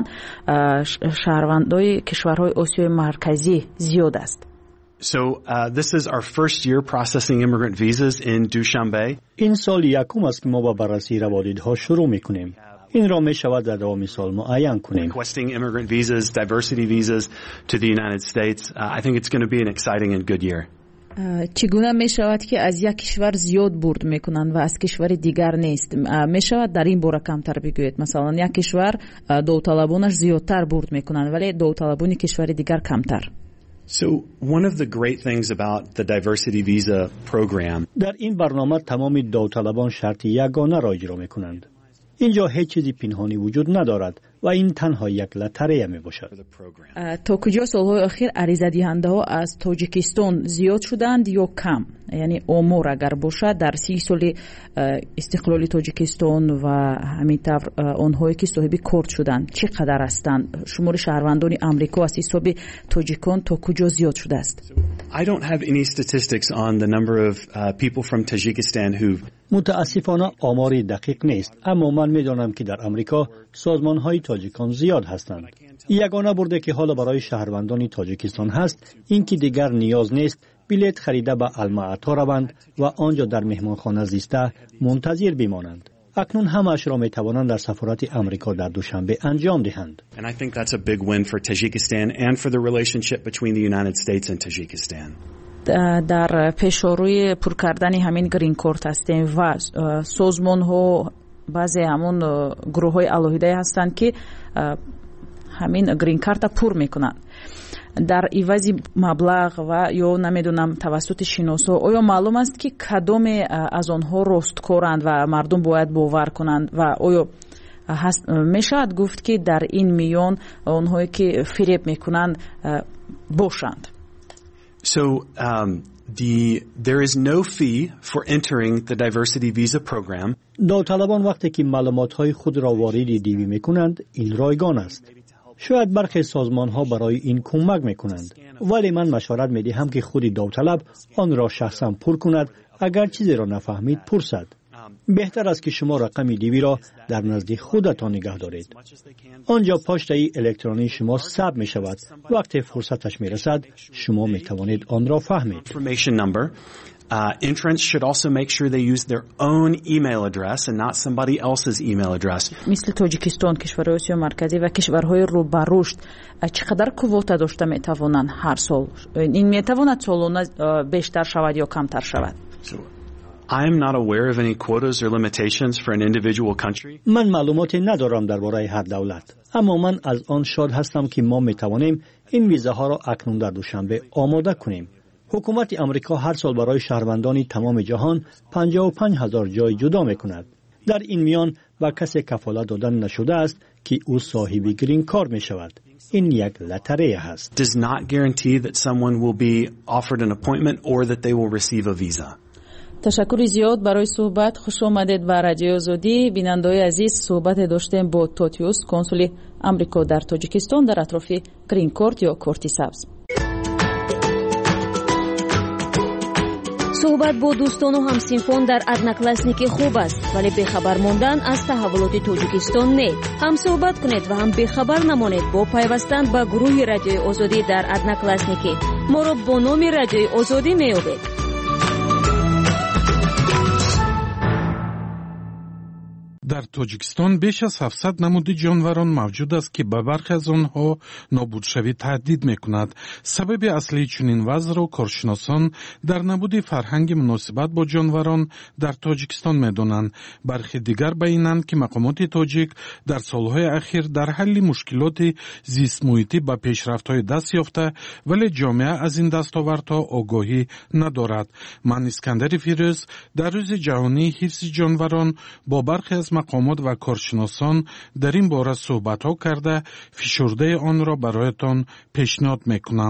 شهروندان کشورهای آسیای مرکزی زیاد است؟ So this is our first year processing immigrant visas in Dushanbe. این سال یکم است که ما با بررسی روادیدها شروع می‌کنیم. این را می‌شود در دوام سال معین کنیم. Requesting immigrant visas, diversity visas to the United States. I think it's going to be an exciting and good year. چگونه می‌شود که از یک کشور زیاد برد می‌کنند و از کشور دیگر نیست؟ می‌شود در این باره کمتر بگویید؟ مثلا یک کشور داوطلبانش زیادتر برد می‌کنند ولی داوطلبان کشور دیگر کمتر. So one of the great things about the diversity visa program در این برنامه تمام داوطلبان شرط یگانه را اجرا می‌کنند. اینجا هیچ چیزی پنهانی وجود ندارد و این تنها یک لتریه میباشد. تا کجا سالهای اخیر عریضه دهنده ها از تاجیکستان زیاد شدند یا کم؟ یعنی آمار اگر باشد در 30 سال استقلال تاجیکستان و همینطور آنهایی که صاحب کارت شدند چقدر هستند؟ شمار شهروندان آمریکا از حساب تاجیکان تا کجا زیاد شده است؟ I don't have any statistics on the number of people from Tajikistan who متاسفانه آماری دقیق نیست، اما من می‌دانم که در آمریکا سازمان‌های تاجیکان زیاد هستند. یگانه برده که حالا برای شهروندان تاجیکستان هست اینکه دیگر نیاز نیست بلیط خریده به المعاتا روند و آنجا در مهمانخانه زیسته منتظر بمانند. اکنون همه‌اش را می‌توانند در سفارت آمریکا در دوشنبه انجام دهند. And I think that's a big win for Tajikistan and for the relationship between the United States and Tajikistan. در پیشروی پر کردن همین گرین کارت هستیم و سازمان ها بعضی همون گروه های علاهیده هستند که همین گرین کارت پر میکنند. در عوض مبلغ و یا نمیدونم توسط شناسا آیا معلوم است که کدام از آنها راستکارند و مردم باید باور کنند و آیا میشود گفت که در این میان آنهایی که فریب میکنند باشند؟ So there is no fee for entering the diversity visa program. داوطلبان وقتی که معلومات‌های خود را وارد دیوی می‌کنند این رایگان است. شاید برخی سازمان‌ها برای این کمک می‌کنند، ولی من مشورت می‌دهم که خود داوطلب آن را شخصاً پر کند. اگر چیزی را نفهمید پرسد. بهتر است که شما رقم دیوی را در نزد خودتان نگه دارید. آنجا پاچه الکترونی شما ثبت می شود. وقتی فرصتش می رسد شما می توانید آن را فهمید. Entrants should also make sure they use their own email address and not somebody else's email address. مثل تاجیکستان، کشورهای آسیا مرکزی و کشورهای رو به رشد چقدر کوتا داشته می توانند هر سال؟ این می تواند سالانه بیشتر شود یا کمتر شود؟ I am not aware of any quotas or limitations for an individual country. من معلوماتی ندارم درباره هر دولت، اما من از آن شاد هستم که ما می توانیم این ویزاها را اکنون در دوشنبه آماده کنیم. حکومت آمریکا هر سال برای شهروندان تمام جهان 55,000 جای جدا می کند. در این میان با کسی کفالت دادن نشده است که او صاحب گرین کارت می شود. این یک لتریه هست. Does not guarantee that someone will be offered an appointment or that they will receive a visa. تشکر زیاد برای صحبت. خوش آمدید به رادیو آزادی. بیننده‌های عزیز، صحبت داشتیم با توتیوس، کنسول آمریکا در تاجیکستان در اطراف گرین کارت یا کارت سبز. صحبت با دوستان و همسینفون در ادناکلاسنیک خوب است، ولی بخبر ماندن از تحولات تاجیکستان نه. هم صحبت کنید و هم بخبر نمانید با پیوستن به گروه رادیوی آزادی در ادناکلاسنیک. ما را با نام رادیوی آزادی می‌یابید. در تاجیکستان بیش از 700 نمود جانوران موجود است که به برخی از آنها نابودشوی تهدید می‌کند. سبب اصلی چنین وضع را کارشناسان در نبود فرهنگ مناسبت با جانوران در تاجیکستان می‌دانند. برخی دیگر بیانند که مقامات تاجیک در سالهای اخیر در حل مشکلات زیست محیطی به پیشرفت‌های دست یافته، ولی جامعه از این دستاوردها آگاهی ندارد. من اسکندر فیروز در روز جهانی حفظ جانوران با برخی از مقامات و کارشناسان در این باره صحبت‌ها کرده، فشرده آن را برایتان پیشنهاد می‌کنم.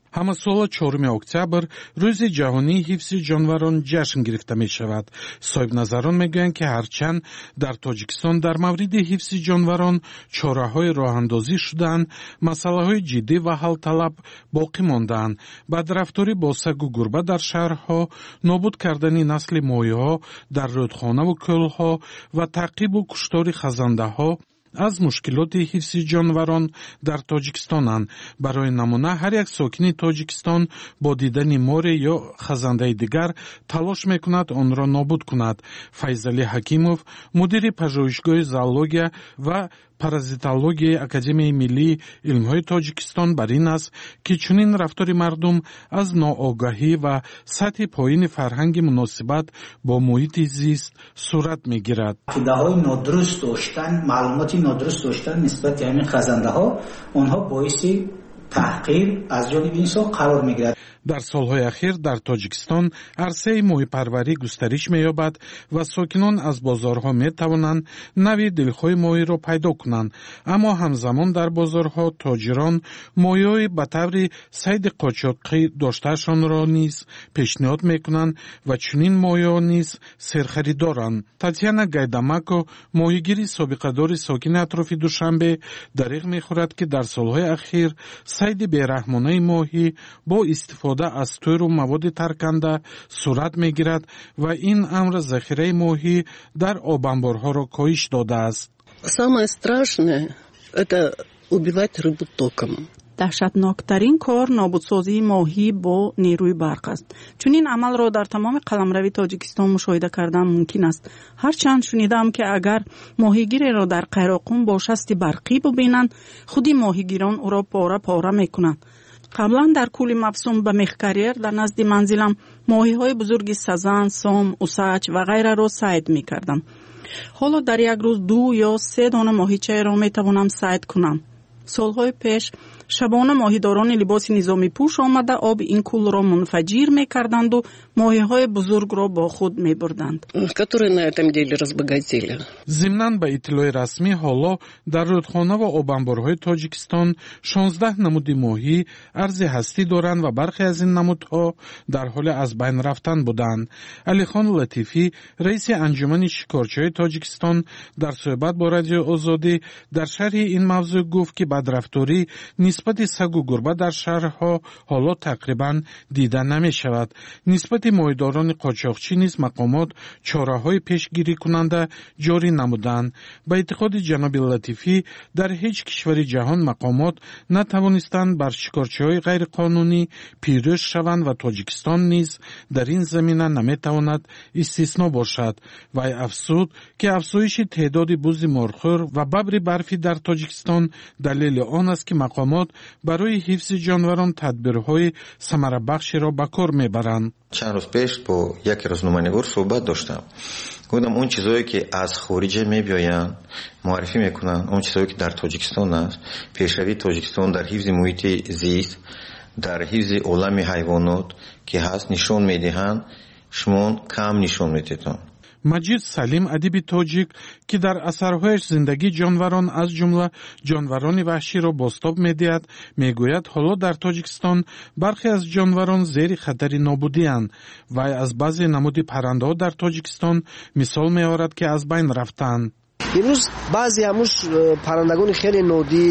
ҳамасола 4 октябр рӯзи ҷаҳонии ҳифзи ҷонварон ҷашн гирифта мешавад. соҳибназарон мегӯянд, ки ҳарчанд дар Тоҷикистон дар мавриди ҳифзи ҷонварон чораҳои роҳандозӣ шудаанд, масъалаҳои ҷиддӣ ва ҳалталаб боқӣ мондаанд. бадрафторӣ бо сагу гурба дар шаҳрҳо, нобуд кардани насли моҳиҳо дар рӯдхонаву кӯлҳо ва таъқибу куштори хазандаҳо аз мушкилоти ҳифзи ҷонварон дар Тоҷикистонанд. барои намуна ҳар як сокини Тоҷикистон бо дидани море ё хазандаи дигар талош мекунад онро нобуд кунад. Файзалӣ Ҳакимов, мудири пажӯҳишгоҳи зоология ва паразитологияи Академияи миллии илмҳои Тоҷикистон бар ин аст, ки чунин рафтори мардум аз ноогаҳӣ ва сатҳи поини фарҳанги муносибат бо муҳити зист сурат мегирад. ақидаҳои нодуруст доштан, маълумоти нодуруст доштан нисбати ҳамин хазандаҳо, онҳо боиси таҳқир аз ҷониби инсон қарор мегирад. дар солҳои ахир дар Тоҷикистон арсаи моҳипарварӣ густариш меёбад ва сокинон аз бозорҳо метавонанд нави дилхоҳи моҳиро пайдо кунанд. аммо ҳамзамон дар бозорҳо тоҷирон моҳиҳои ба таври сайди қочоқӣ доштаашонро низ пешниҳод мекунанд ва чунин моҳиҳо низ серхаридоранд. Татьяна Гайдамако, моҳигири собиқадори сокини атрофи Душанбе, дариғ мехӯрад, ки дар солҳои ахир сайди бераҳмонаи моҳӣ бо истифода аз тӯру маводи тарканда сурат мегирад ва ин амр захираи моҳӣ дар обанборҳоро коҳиш додааст. Самое страшное – это убивать рыбу током. даҳшатноктарин кор нобудсозии моҳӣ бо нерӯи барқ аст. чунин амалро дар тамоми қаламрави Тоҷикистон мушоҳида кардан мумкин аст. ҳарчанд шунидам, ки агар моҳигиреро дар қайроқун бо шасти барқӣ бубинанд, худи моҳигирон ӯро пора пора мекунанд. қаблан дар кӯли мавсум ба мехкарьер дар назди манзилам моҳиҳои бузурги сазан, сом, усач ва ғайраро сайд мекардам. ҳоло дар як рӯз 2 ё 3 дона моҳичаеро метавонам сайд кунам. солҳои пеш шабона моҳидорони либоси низомипӯш омада оби ин кӯлро мунфаҷир мекарданду моҳиҳои бузургро бо худ мебурданд. Которые на этом деле разбогатели. Зимнан ба иттилои расмӣ ҳоло дар рӯдхона ва обанборҳои Тоҷикистон 16 намуди моҳӣ арзи ҳастӣ доранд ва бархе аз ин намудҳо дар ҳоли аз байн рафтан буданд. Алихон Латифӣ, раиси анҷумани шикорчиҳои Тоҷикистон, дар суҳбат бо Радиои Озодӣ дар шарҳи ин мавзӯъ гуфт, ки бадрафторӣ нисбати сагу гурба дар шаҳрҳо ҳоло тақрибан дида намешавад. нисбати моҳидорони қочоқчӣ низ мақомот чораҳои пешгирикунанда ҷорӣ намуданд. ба эътиқоди ҷаноби Латифӣ, дар ҳеҷ кишвари ҷаҳон мақомот натавонистанд бар шикорчиҳои ғайриқонунӣ пирӯз шаванд ва Тоҷикистон низ дар ин замина наметавонад истисно бошад. вай афзуд, ки афзоиши теъдоди бузи морхӯр ва бабри барфӣ дар Тоҷикистон далели он аст, ки мақомот барои ҳифзи ҷонварон тадбирҳои самарабахшеро ба кор мебаранд. чанд рӯз пеш бо яке рӯзноманигор суҳбат доштам. гуфтам он чизое ки аз хориҷа мебиёянд муаррифӣ мекунанд, он чизое ки дар Тоҷикистон аст, пешравии Тоҷикистон дар ҳифзи муҳити зист, дар ҳифзи олами ҳайвонот ки ҳаст нишон медиҳанд, шумо кам нишон медиҳанд. Маҷид Салим, адиби тоҷик, ки дар асарҳояш зиндагии ҷонварон аз ҷумла ҷонварони ваҳширо бостоб медиҳад, мегӯяд ҳоло дар Тоҷикистон бархе аз ҷонварон зери хатари нобудианд. вай аз баъзе намуди паррандаҳо дар Тоҷикистон мисол меорад, ки аз байн рафтаанд. имрӯз баъзе ҳамуш паррандагони хеле нодир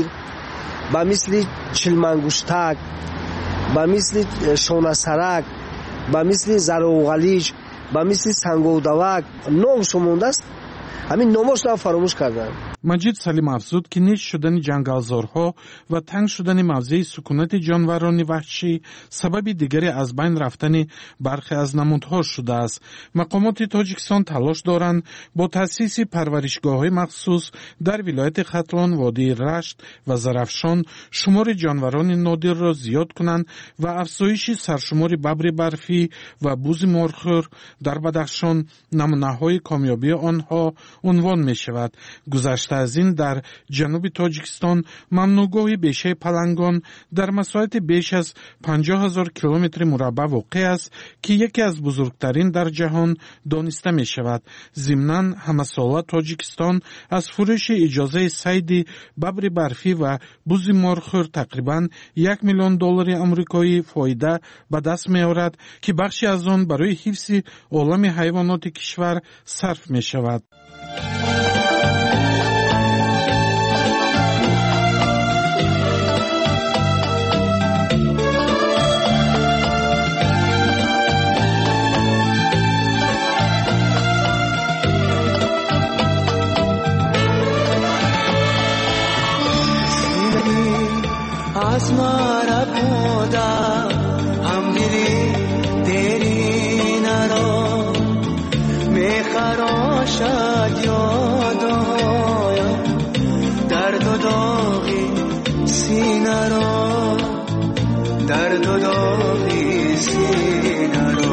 ба мисли чилмангуштак, ба мисли шонасарак, ба мисли зароғалич, ба мисли сангодавак номшо мондааст. ҳамин номошро фаромӯш карданд. Маҷид Салим афзуд, ки нест шудани ҷангалзорҳо ва танг шудани мавзеи сукунати ҷонварони ваҳшӣ сабаби дигаре аз байн рафтани бархе аз намудҳо шудааст. мақомоти Тоҷикистон талош доранд бо таъсиси парваришгоҳҳои махсус дар вилояти Хатлон, водии Рашт ва Зарафшон шумори ҷонварони нодирро зиёд кунанд ва афзоиши саршумори бабри барфӣ ва бузи морхӯр дар Бадахшон намунаҳои комёбии онҳо унвон мешавад. гузашта از این در جنوب تاجیکستان ممنوعگاه بیشه پلنگان در مساحت بیش از 50,000 کیلومتر مربع واقع است که یکی از بزرگترین در جهان دانسته می شود. ضمناً همساله تاجیکستان از فروش اجازه صید ببر برفی و بز مارخور تقریباً $1 میلیون آمریکایی فایده به دست می آورد که بخشی از آن برای حفظ عالم حیوانات کشور صرف می شود. आसमां बोदा हम गिरी तेरी नरो मैं खरोशा यादो दर्द दोगी सीनरो दर्द दोगी सीनरो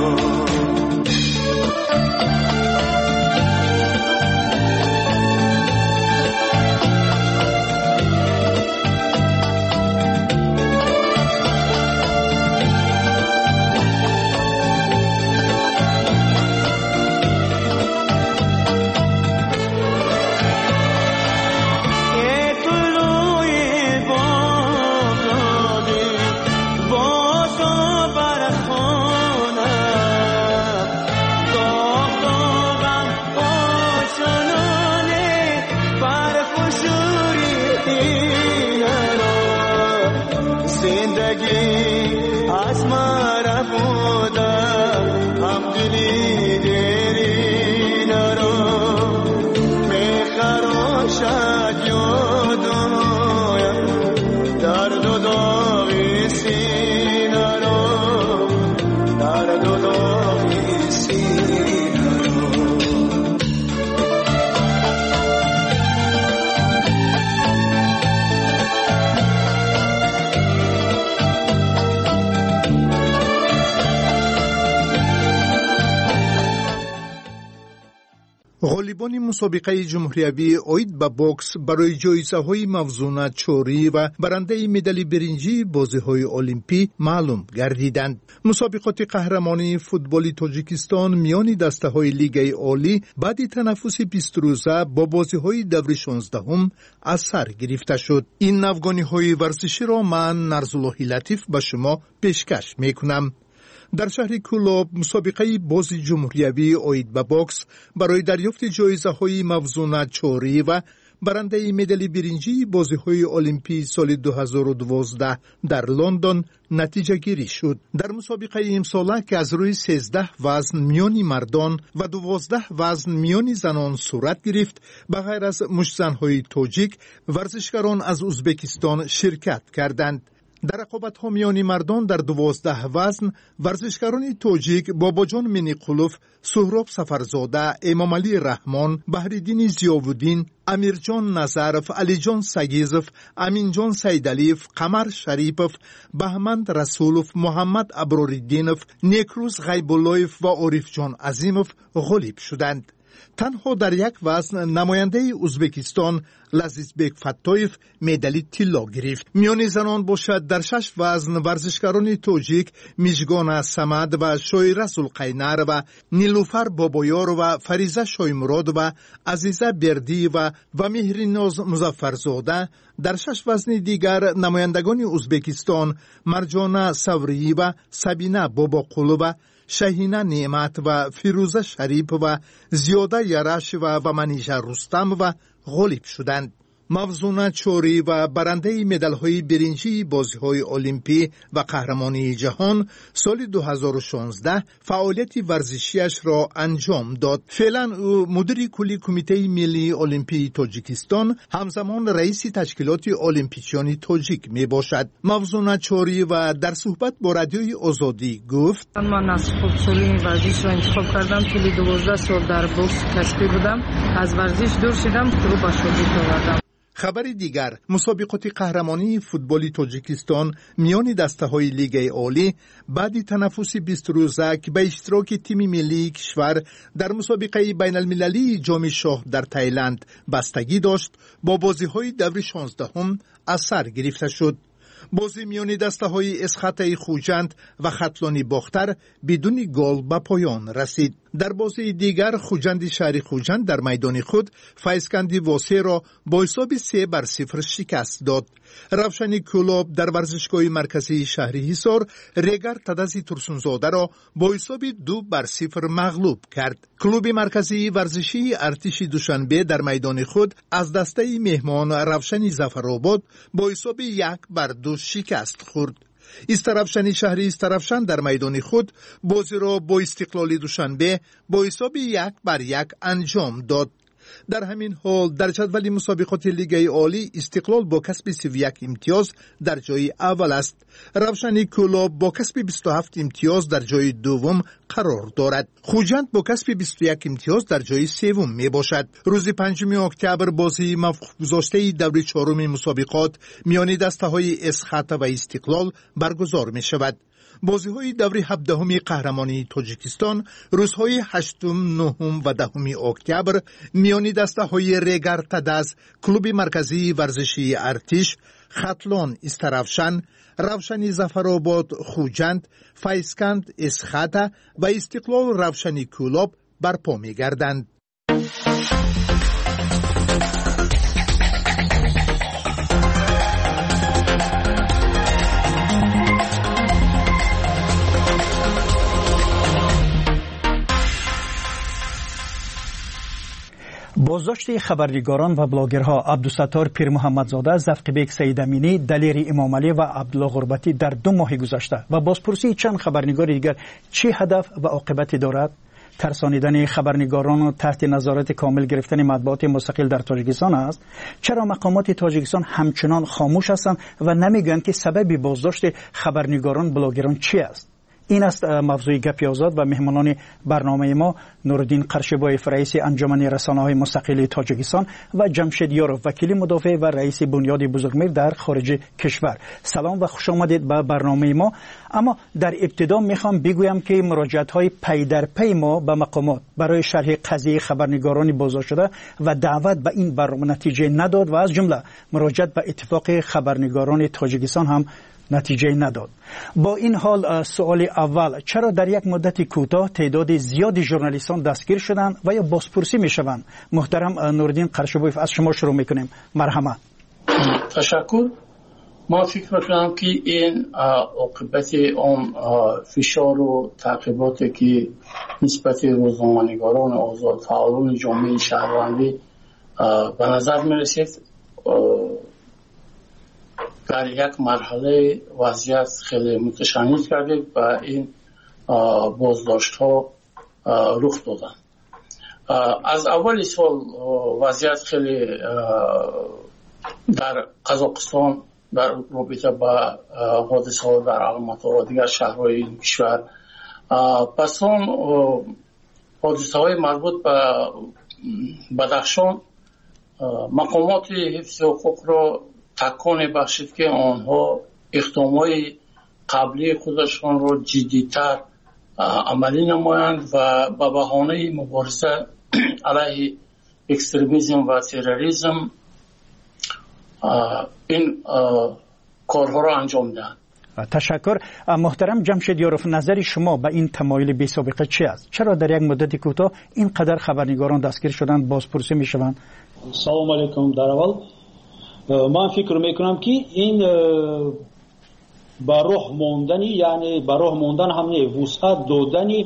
غالیبان مسابقه جمهوری اوید به بوکس برای جایزه‌های موزون چوری و برنده مدال برنجی بازی‌های المپی معلوم گردیدند. مسابقات قهرمانی فوتبال تاجیکستان میان دسته‌های لیگ عالی بعد تنفس 20 روزه با بازی‌های دور 16 از سر گرفته شد. این نوگانی‌های ورزشی را من نرزالله لطیف به شما پیشکش می‌کنم. در شهر کولاب مسابقه بازی جمهوری اوید به بوکس برای دریافت جایزه‌های موزون چوری و برنده مدال برنجی بازی‌های المپی سال 2012 در لندن نتیجه گیری شد. در مسابقه امساله که از روی 13 وزن میان مردان و 12 وزن میان زنان صورت گرفت، به غیر از مشت‌زن‌های تاجیک، ورزشکاران از ازبکستان شرکت کردند. در رقابت‌ها میان مردان در 12 وزن ورزشکاران تاجیک باباجان منیقلوف، سهراب سفرزاده، امامعلی رحمان، بهرالدین ضیاءالدین، امیرجان نظرف، علیجان سگیزف، امینجان سیدعلیف، قمر شریپف، بهمن رسولف، محمد ابراردینف، نیکروز غیب‌اللهیف و عارف جان عظیمف غالب شدند. تنها در یک وزن نماینده ازبکستان لذیذبک فتایف مدال طلا گرفت. میان زنان باشد در 6 وزن ورزشکاران تاجیک میژگان صمد و شایره زلقینر و نیلوفر بابایار و فریزه شایمراد و عزیزه بردی و مهریناز مظفرزاده، در 6 وزن دیگر نمایندگان ازبکستان مرجانه سوری و سبینه باباقلو و شهینه نعمت و فیروزه شریف و زیاده یرش و منیژه رستم و غالب شدند. موزون چوری و برنده مدال‌های برنجی بازی‌های المپی و قهرمانی جهان سال 2016 فعالیت ورزشیش را انجام داد. فعلا او مدیر کلی کمیته ملی المپی تاجیکستان، همزمان رئیس تشکیلات المپیچیان تاجیک می باشد. موزون چوری و در صحبت با رادیوی آزادی گفت: من از خودسالی ورزش را انتخاب کردم. طول 12 سال در بوکس کسبی بودم. از ورزش دور شدم، رو به شادی آوردم. خبر دیگر، مسابقات قهرمانی فوتبال تاجیکستان میان دسته‌های لیگ عالی بعد تنفس 20 روزه که به اشتراک تیم ملی کشور در مسابقه بین المللی جام شاه در تایلند بستگی داشت، با بازی‌های دور 16 از سر گرفته شد. بازی میان دسته‌های اسخط خوجند و خطلانی باختر بدون گل به پایان رسید. در بازی دیگر خوجند شهر خوجند در میدان خود فیضکند واسه را با حساب 3-0 شکست داد. روشن کلوب در ورزشگاه مرکزی شهر حصار ریگر تدازی ترسونزاده را با حساب 2-0 مغلوب کرد. کلوب مرکزی ورزشی ارتش دوشنبه در میدان خود از دسته مهمان روشن ظفرآباد با حساب 1-2 شکست خورد. استرافشن شهری استرافشن در میدان خود بازی را با استقلال دوشنبه با حساب 1-1 انجام داد. در همین حال در جدول مسابقات لیگ عالی استقلال با کسب 31 امتیاز در جای اول است. روشن کلوب با کسب 27 امتیاز در جای دوم قرار دارد. خوجند با کسب 21 امتیاز در جای سوم می باشد. روز 5 اکتبر بازی موفق گذاشته دور 4 مسابقات میان دسته‌های اسخط و استقلال برگزار می شود. بازی‌های دور 17 قهرمانی تاجیکستان روزهای 8، 9 و 10 اکتبر میان دسته‌های ریگر تداز، کلوب مرکزی ورزشی ارتش، خطلان استرافشن، روشن ظفرآباد خوجند، فیضکند اسخط و استقلال روشن کلوب برپا می‌گردند. بازداشت خبرنگاران و بلاگرها عبدالستار پیر محمدزاده، زفقبیک سیدامینی، دلیر امامعلی و عبدالله غربتی در 2 ماه گذشته و بازپرسی چند خبرنگار دیگر چه هدف و عاقبتی دارد؟ ترسانیدن خبرنگاران و تحت نظارت کامل گرفتن مطبوعات مستقل در تاجیکستان است. چرا مقامات تاجیکستان همچنان خاموش هستند و نمیگویند که سبب بازداشت خبرنگاران بلاگران چی است؟ این است موضوع گپی آزاد و مهمانان برنامه ما نورالدین قرشبایف رئیس انجمن رسانه‌های مستقل تاجیکستان و جمشید یاروف وکیل مدافع و رئیس بنیاد بزرگمیر در خارج کشور. سلام و خوش آمدید به برنامه ما. اما در ابتدا میخوام بگویم که مراجعت‌های پی در پی ما به مقامات برای شرح قضیه خبرنگاران بازداشت شده و دعوت به این برنامه نتیجه نداد و از جمله مراجعت به اتفاق خبرنگاران تاجیکستان هم نتیجه نداد. با این حال سوال اول، چرا در یک مدت کوتاه تعداد زیادی ژورنالیستان دستگیر شدند و یا بازپرسی میشوند؟ محترم نورالدین قرشبایف از شما شروع میکنیم. مرحمت. تشکر. ما فکر میکنم که این عاقبت اون فشار و تعقیباتی که نسبت روزنامه‌نگاران آزاد فعالان جامعه شهروندی به نظر میرسید در یک مرحله وضعیت خیلی متشنج کرده و این بازداشت ها رخ دادن. از اول سال وضعیت خیلی در قزاقستان در رابطه با حادثه ها در الماتا و دیگر شهرهای این کشور، پس اون حادثه های مربوط به بدخشان مقامات حفظ حقوق را تکان بخشید که آنها اقدامات قبلی خودشان را جدی‌تر عملی نمایند و به بهانه مبارزه علیه اکستریمیسم و تروریسم این کارها را انجام دهند. تشکر. محترم جمشید یاروف، نظر شما به این تمایل بی سابقه چی است؟ چرا در یک مدت کوتاه اینقدر خبرنگاران دستگیر شدند، بازپرسی میشوند؟ سلام علیکم. در اول من فکر میکنم که این با راه موندنی، یعنی با راه موندن هم نه، وسعت دادنی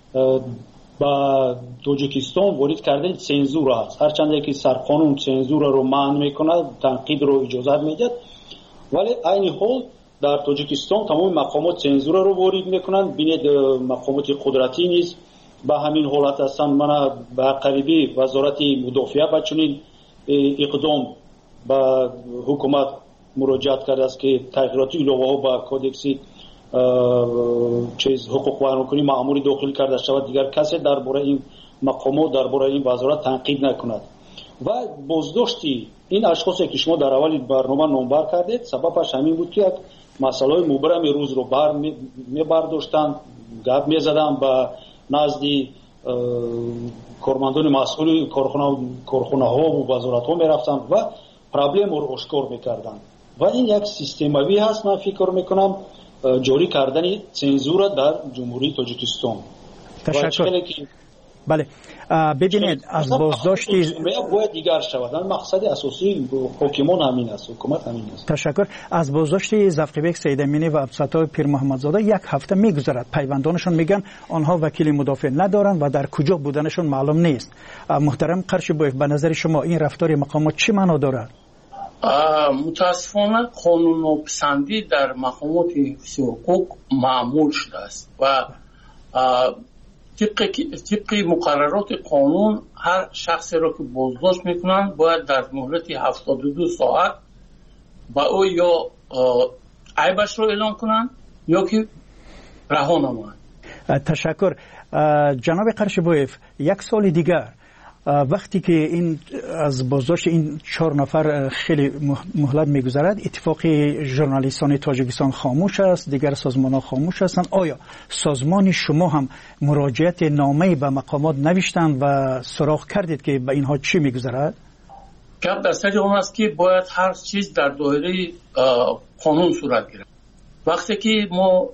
با تاجیکستان وارد کردن سنزور است. هرچند که سرقانون سنزور رو منع میکند، تنقید رو اجازه میدهد، ولی این حال در تاجیکستان تمام مقامات سنزور رو وارد میکنند. بینید مقامات قدرتی نیز به همین حالت هستند. من به قریبی وزارت مدافعه با چنین اقدام با حکومت مراجعت کرده است که تغییرات علاوه ها با کودکس حقوق بیان‌کنی مأموری داخل کرده شود، دیگر کسی درباره این مقامات درباره این وزارت تنقید نکند. و بازداشتی این اشخاصی که شما در اول برنامه نامبر کردید سببش همین بود که یک مسئله مبرم روز رو میبرداشتن، گپ میزدن با نزدی کارمندان مسئول کارخانه ها و وزارت ها میرفتن و پرابلم رو آشکار میکردن و این یک سیستموی هست. من فکر میکنم جاری کردن چنزور در جمهوری تاجیکستان. تشکر. بله ببینید از بازداشتی باید دیگر شود. مقصد اساسی حکومت همین است، حکومت همین است. تشکر. از بازداشتی ظفربک سیدامینی و عبدالستار پیر محمدزاده یک هفته میگذرد. پیوندانشون میگن آنها وکیل مدافع ندارند و در کجا بودنشون معلوم نیست. محترم قرشبویف، به نظر شما این رفتار مقامات چی معنا دارد؟ متاسفانه قانون‌پسندی در مقامات حقوق معمول شده است و طبق مقررات قانون هر شخصی را که بازداشت میکنن باید در مهلت 72 ساعت با او یا عیبش رو اعلام کنن یا که رها نمایند. تشکر. جناب قرشبویف، یک سال دیگر وقتی که این از بازداشت این 4 نفر خیلی مهلت میگذرد، اتفاق ژورنالیستان تاجیکستان خاموش است، دیگر سازمان‌ها خاموش هستند. آیا سازمان شما هم مراجعت نامه‌ای به مقامات نوشتند و سراغ کردید که به اینها چی میگذرد؟ گپ در سر اون است که باید هر چیز در دایره قانون صورت گیرد. وقتی که ما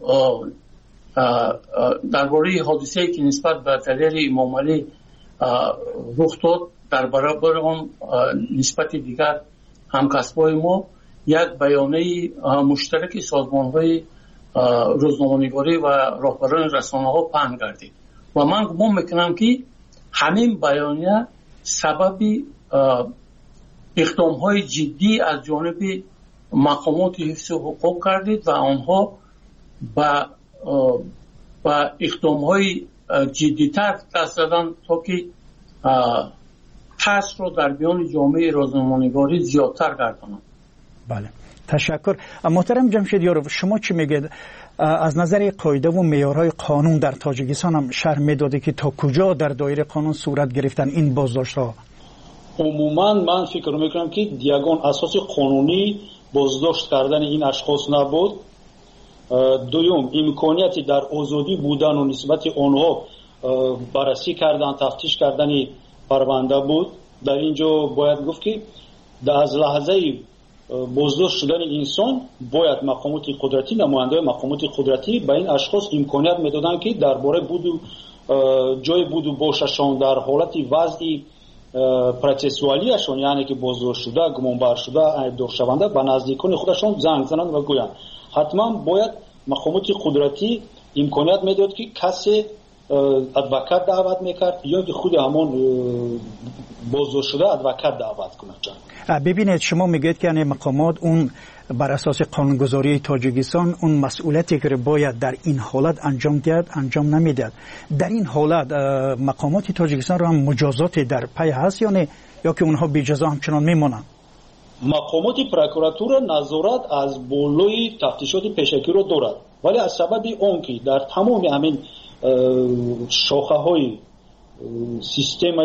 درباره حادثه‌ای که نسبت به تحریر امام علی رخ داد در برابر آن نسبت دیگر همکسبای ما یک بیانیه مشترک سازمان‌های روزنامه‌نگاری و راهبران رسانه‌ها پهن گردید و من گمان میکنم که همین بیانیه سبب اقدام‌های جدی از جانب مقامات حفظ حقوق گردید و آنها با اقدام‌های جدی‌تر دست دادن تا که ترس رو در میان جامعه روزنامه‌نگاری زیادتر گردانند. بله، تشکر. محترم جمشیدیارov، شما چی میگید؟ از نظر قاعده و معیارهای قانون در تاجیکستان هم شرح میداده که تا کجا در دایره قانون صورت گرفتن این بازداشت‌ها؟ عموما من فکر میکنم که یگان اساس قانونی بازداشت کردن این اشخاص نبود. دوم، امکانیتی در آزادی بودن و نسبت آنها بررسی کردن، تفتیش کردن پرونده بود. در اینجا باید گفت که از لحظه بازداشت شدن انسان باید مقامات قدرتی، نماینده مقامات قدرتی به این اشخاص امکانیت میدادن که درباره جای بود و باششان در حالت وضع پروسسوالیشون، یعنی که بازداشت شده، گمانبر شده، عیبدار شونده، به نزدیکان خودشون زنگ زنند و گویند. حتما باید مقامات قدرتی امکانیت میداد که کسی ادوکات دعوت میکرد یا که خود همون بازداشت شده ادوکات دعوت کنند. ببینید، شما میگید که یعنی مقامات اون بر اساس قانونگذاری تاجیکستان اون مسئولیتی که باید در این حالت انجام دهد انجام نمیدهد. در این حالت مقامات تاجیکستان رو هم مجازاتی در پی هست یا نه، یا که اونها بی جزا همچنان میمونن؟ مقامات پروکراتور نظارت از بالای تفتیشات پیشکی رو دارد، ولی از سبب اون که در تمام همین شاخه های سیستم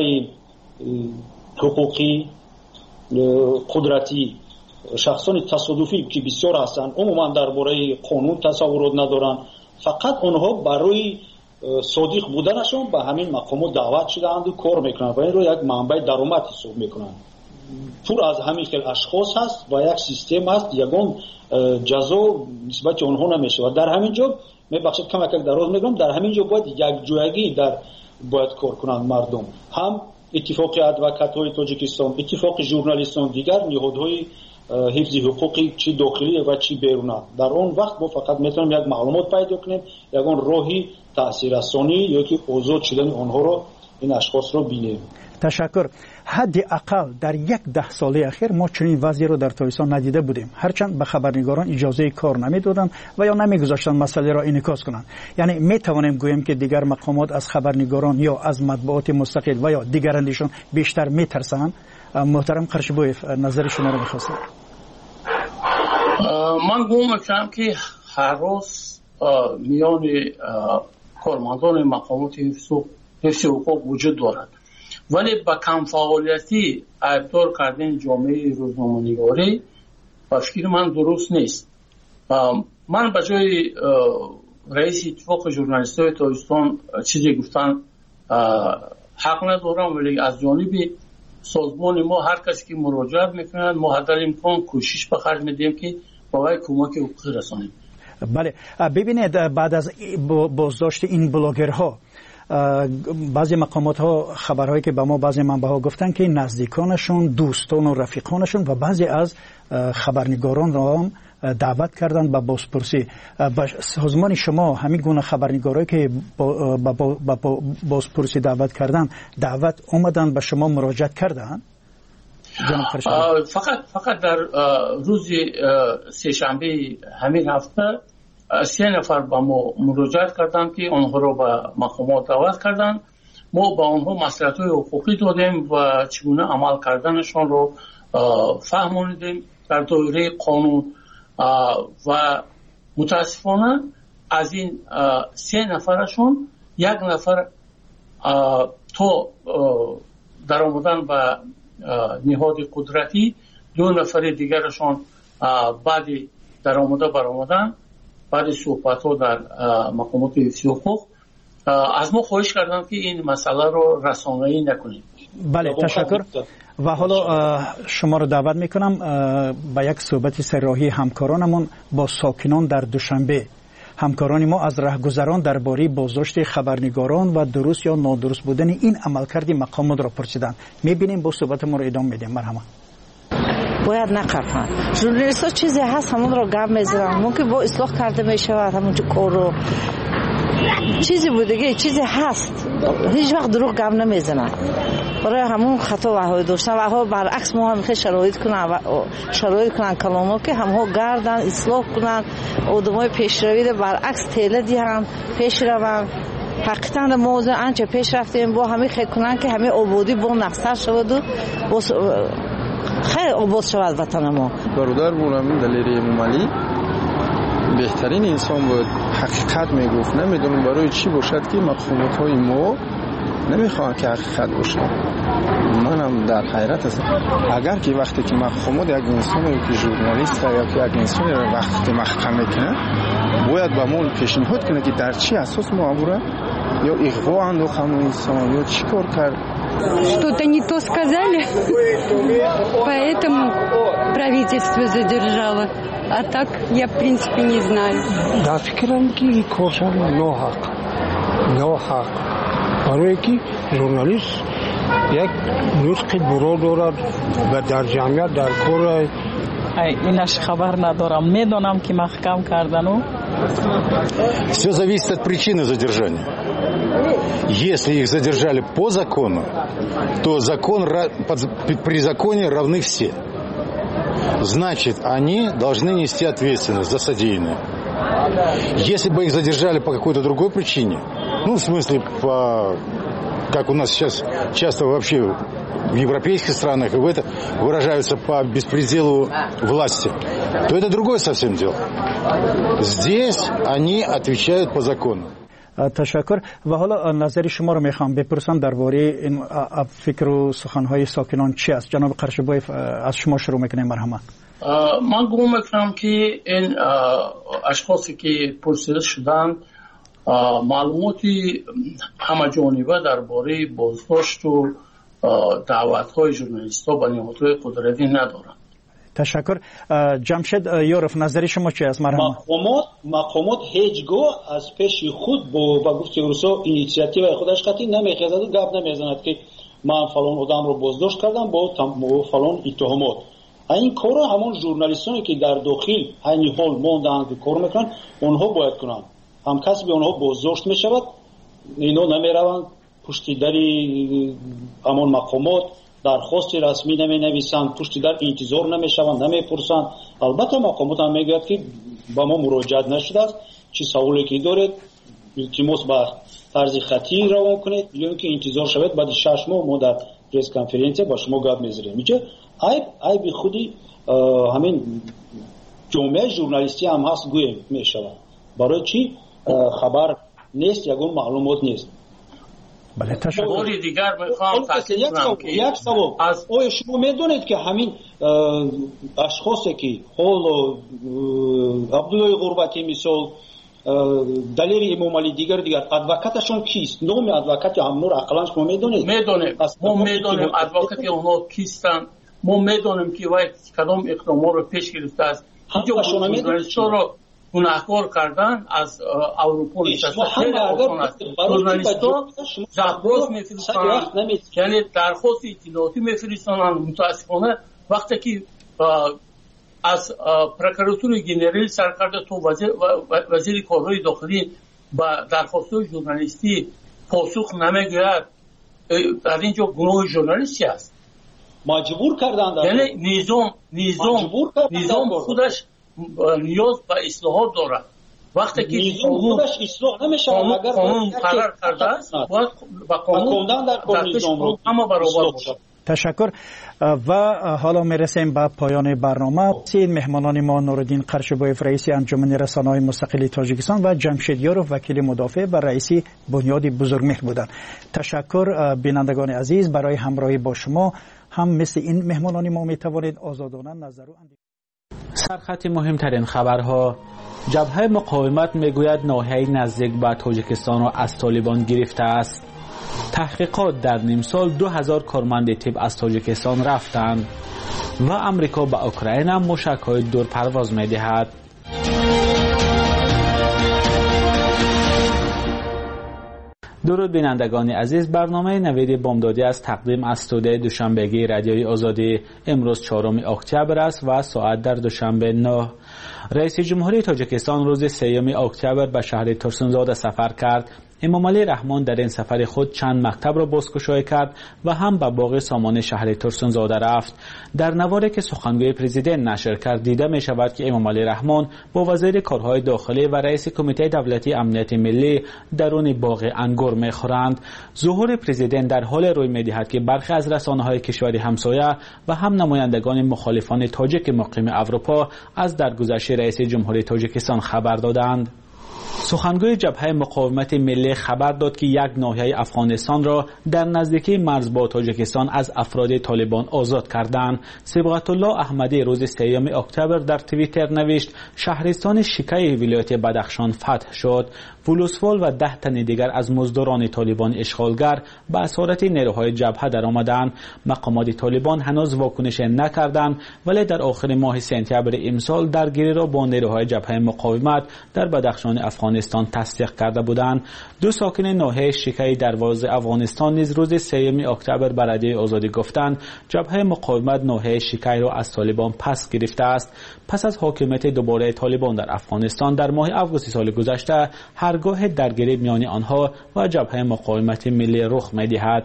حقوقی قدرتی شخصان تصادفی که بسیار هستند عموما درباره قانون تصورات ندارن، فقط اونها برای صادق بودنشون به همین مقامات دعوت شدند و کار میکنن و این رو یک منبع درآمد حساب میکنن. پر از همین خیلی اشخاص هست و یک سیستم هست، یگان جزا نسبت اونها نمیشه و در همین جا میبخشید کمک دراز میگم، در همین جا باید یک جویگی باید کار کنند مردم، هم اتفاق ادوکات‌های تاجیکستان، اتفاق ژورنالیستان، دیگر نهادهای حفظ حقوقی چی داخلی و چی بیرونی. در اون وقت ما فقط میتونیم یک معلومات پیدا کنیم، یگان راهی تاثیررسانی یا که آزاد شدن آنها رو این اشخاص رو بینیم. تشکر. حداقل در 10 ساله اخیر ما چنین وضعی رو در تاجیکستان ندیده بودیم، هرچند به خبرنگاران اجازه کار نمیدادند و یا نمیگذاشتن مسئله را انعکاس کنند. یعنی میتوانیم گوییم که دیگر مقامات از خبرنگاران یا از مطبوعات مستقل و یا دیگرانشون بیشتر میترسند. محترم قرشبویف، نظر شما رو میخواستم. من گمان میکنم که هراس میان کارمندان مقامات حفظ حقوق وجود دارد ولی با کم فعالیتی ابطال کردن جامعه روزنامه‌نگاری با فکر من درست نیست. من به جای رئیس اتفاق ژورنالیست‌های تاجیکستان چیزی گفتن حق ندارم، ولی از جانب سازمان ما هر کسی که مراجعه میکنه ما حد امکان کوشش به خرج میدیم که برای کمک حقوقی رسانیم. بله، ببینید بعد از بازداشت این بلاگرها بعضی مقامات ها خبرهایی که به ما بعضی منبع گفتن که نزدیکانشون، دوستان و رفیقانشون و بعضی از خبرنگاران را هم دعوت کردن به بازپرسی. به سازمان شما همین گونه خبرنگارایی که با بازپرسی دعوت کردن دعوت اومدن به شما مراجعه کردن؟ فقط در روز سه‌شنبه همین هفته 3 نفر با ما مراجعه کردند که آنها را به مقامات دعوت کردند. ما با آنها مصلحت‌های حقوقی دادیم و چگونه عمل کردنشان را فهموندیم در دایره قانون و متاسفانه از این 3 نفرشون 1 نفر تا در آمدن به نهاد قدرتی، 2 نفر دیگرشان بعد در آمده برآمدن بعد صحبت ها در مقامات حفظی حقوق از ما خواهش کردن که این مسئله رو رسانه‌ای نکنیم. بله، تشکر. و حالا شما رو دعوت میکنم به یک صحبت سرراهی همکارانمون با ساکنان در دوشنبه. همکاران ما از رهگذران درباره بازداشت خبرنگاران و درست یا نادرست بودن این عملکرد مقامات را پرسیدن. میبینیم با صحبت ما رو ادامه میدیم. مرحبا. باید نقفن. ژورنالیست‌ها چیزی هست همون رو گپ میزنن، ممکن با اصلاح کرده میشه همون کار رو چیزی بوده، چیزی هست، هیچ وقت دروغ گپ نمیزنن. برای همون خطا وهای داشتن و ها برعکس ما هم خیلی شرایط کنن کلامو که همها گردن اصلاح کنن، آدمای پیشروی برعکس تیله دی هم پیش روان. حقیقتا موضوع انچه پیش رفتیم با همه خیلی کنن که همه آبادی با نقصر شود و خیلی آباد شود وطن ما. برادر بولم دلیری ممالی بهترین انسان بود، حقیقت میگفت. نمیدونم برای چی باشد که مقامات های ما نمیخوان که حقیقت باشه. منم در حیرت هستم. اگر که وقتی که مقامات یک انسانی که ژورنالیست یا که یک انسانی را وقتی که محکم میکنه باید با ما پیشنهاد کنه که در چی اساس معامله یا اغوا انداخت همون انسان یا چی کار کرد. Что-то не то сказали, поэтому правительство задержало. А так я, в принципе, не знаю. Да, фикрам ки коршам ноҳақ. барое ки журналист як нутқи буро дорад ва дар ҷамъият дар кор инаш хабар надорам. Медонам ки маҳкам кардану. Все зависит от причины задержания. Если их задержали по закону, то при законе равны все. Значит, они должны нести ответственность за содеянное. Если бы их задержали по какой-то другой причине, ну, в смысле, как у нас сейчас часто вообще в европейских странах и в это выражаются по беспределу власти, то это другое совсем дело. Здесь они отвечают по закону. تشکر. و حالا نظر شما رو میخوام بپرسم درباره این فکر و سخنهای ساکنان چی است؟ جناب قرشبایف از شما شروع میکنیم. مرحبا. من گمان میکنم که این اشخاصی که پرسیده شدن معلوماتی همه جانبه درباره بازداشت و دعوت‌های ژورنالیست‌ها به نهادهای قدرتی ندارند. تشکر. جمشید یورف نظر شما چی است؟ مرحبا. مقامات هیچگاه از پیش خود با گفته روسا اینیشیاتیو خودش قطعی نمیخواهد و گپ نمیزند که من فلان آدم رو بازداشت کردم با فلان اتهامات. این کارو همون ژورنالیستانی که در داخل این حال موندن که کار میکنن اونها باید کنن. هم کسی به اونها بازداشت میشود، اینا نمیروند پشت دری همون مقامات درخواست رسمی نمی‌نویسند، پشت در انتظار نمی‌شوند، نمی‌پرسند. البته مقامات هم میگوید که با ما مراجعت نشده است، چه سوالی که دارید التماس به طرز خطی روان کنید یا اینکه انتظار شود بعد 6 ماه ما در پرس کنفرانس با شما گپ می‌زنیم. میگه عیب خودی همین جامعه ژورنالیستی هم هست گویم میشود. برای چی خبر نیست، یگان معلومات نیست. بله تشکر. دیگر میخوام تاکید کنم که یک سوال از شما میدونید که همین اشخاصی که حال عبدالله غربتی مثال دلیل امام علی دیگر ادوکاتشون کیست؟ نام ادوکات همون اقلا شما میدونید؟ ما میدونیم ادوکات اونها کیستن. ما میدونیم که وای کدام اقدامات رو پیش گرفته است. اینجا ژورنالیست‌ها رو گناهکار کردن از اروپا نشسته. ژورنالیست‌ها درخواست میفرستند، یعنی درخواست اطلاعاتی میفرستند. متاسفانه وقتی که از پروکراتور گنرال سرکرده تو وزیر کارهای داخلی با درخواست‌های ژورنالیستی پاسخ نمیگیرد، در اینجا گناه ژورنالیستی است. مجبور کردند، یعنی نظام خودش نیاز به اصلاحات دارد. وقتی که خودش اصلاح نمیشه اگر قانون قرار کرده است باید با قانون در نظام رو همه برابر باشد. تشکر. و حالا میرسیم به پایان برنامه. مهمانان ما نورالدین قرشبایف رئیس انجمن رسانه‌های مستقل تاجیکستان و جمشید یاروف وکیل مدافع و رئیس بنیاد بزرگمهر بودند. تشکر. بینندگان عزیز برای همراهی با شما. هم مثل این مهمانان ما میتوانید آزادانه نظر و سرخط مهمترین خبرها. جبهه مقاومت میگوید ناحیه نزدیک به تاجیکستان را از طالبان گرفته است. تحقیقات در نیم سال 2000 کارمند تیب از تاجیکستان رفتند و امریکا به اوکراین موشک‌های دورپرواز می‌دهد. درود بینندگان عزیز، برنامه نوید بامدادی از تقدیم از استودیوی دوشنبهگی رادیوی آزادی امروز 4 اکتبر است و ساعت در دوشنبه 9. رئیس جمهوری تاجیکستان روز 3 اکتبر به شهر ترسونزاده سفر کرد. امام علی رحمان در این سفر خود چند مکتب را بازگشایی کرد و هم به باغ سامان شهر ترسونزاده رفت. در نواری که سخنگوی پرزیدنت نشر کرد دیده می شود که امام علی رحمان با وزیر کارهای داخلی و رئیس کمیته دولتی امنیت ملی درون باغ انگور می خورند. ظهور پرزیدنت در حال روی می دهد که برخی از رسانه‌های کشور همسایه و هم نمایندگان مخالفان تاجیک مقیم اروپا از درگذشت رئیس جمهوری تاجیکستان خبر دادند. سخنگوی جبهه مقاومت ملی خبر داد که یک ناحیه افغانستان را در نزدیکی مرز با تاجیکستان از افراد طالبان آزاد کردند. صبغت الله احمدی روز 3 اکتبر در توییتر نوشت شهرستان شیکای ولایت بدخشان فتح شد. ولوسفال و 10 تن دیگر از مزدوران طالبان اشغالگر به اسارت نیروهای جبهه در آمدند. مقامات طالبان هنوز واکنش نکردند ولی در آخر ماه سپتامبر امسال درگیری را با نیروهای جبهه مقاومت در بدخشان افغانستان تصدیق کرده بودند. 2 ساکن ناحیه شیکای دروازه افغانستان نیز روز 3 اکتبر به رادیوی آزادی گفتند جبهه مقاومت ناحیه شیکای را از طالبان پس گرفته است. پس از حاکمیت دوباره طالبان در افغانستان در ماه آگوست سال گذشته هرگاه درگیری میان آنها و جبهه مقاومت ملی رخ می‌دهد.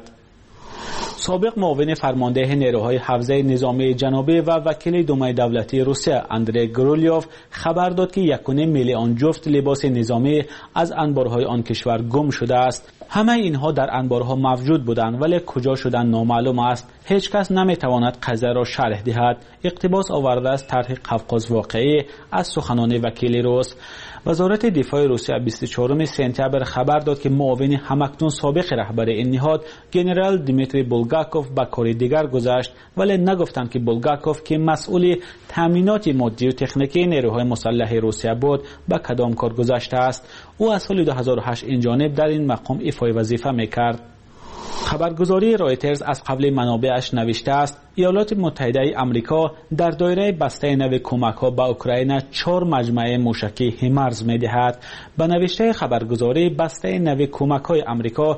سابق معاون فرمانده نیروهای حفظه نظامی جنوبی و وکیل دومه دولتی روسیه اندری گرولیوف خبر داد که 1.5 میلیون جفت لباس نظامی از انبارهای آن کشور گم شده است. همه اینها در انبارها موجود بودند ولی کجا شدند نامعلوم است. هیچ کس نمیتواند قضیه را شرح دهد. اقتباس آورده است طرح قفقاز واقعی از سخنان وکیل روس. وزارت دفاع روسیه 24 سپتامبر خبر داد که معاون همکنون سابق رهبر این نهاد گنرال دیمیتری بولگاکوف به کار دیگر گذشت ولی نگفتند که بولگاکوف که مسئول تامینات مادی و تکنیکی نیروهای مسلح روسیه بود به کدام کار گذشته است. او از سال 2008 این جانب در این مقام ایفای وظیفه میکرد. خبرگزاری رایترز از قبل منابعش نوشته است ایالات متحده آمریکا در دایره بسته نو کمک‌ها به اوکراین 4 مجموعه موشکی هیمارس می‌دهد. به نوشته خبرگزاری بسته نو کمک‌های آمریکا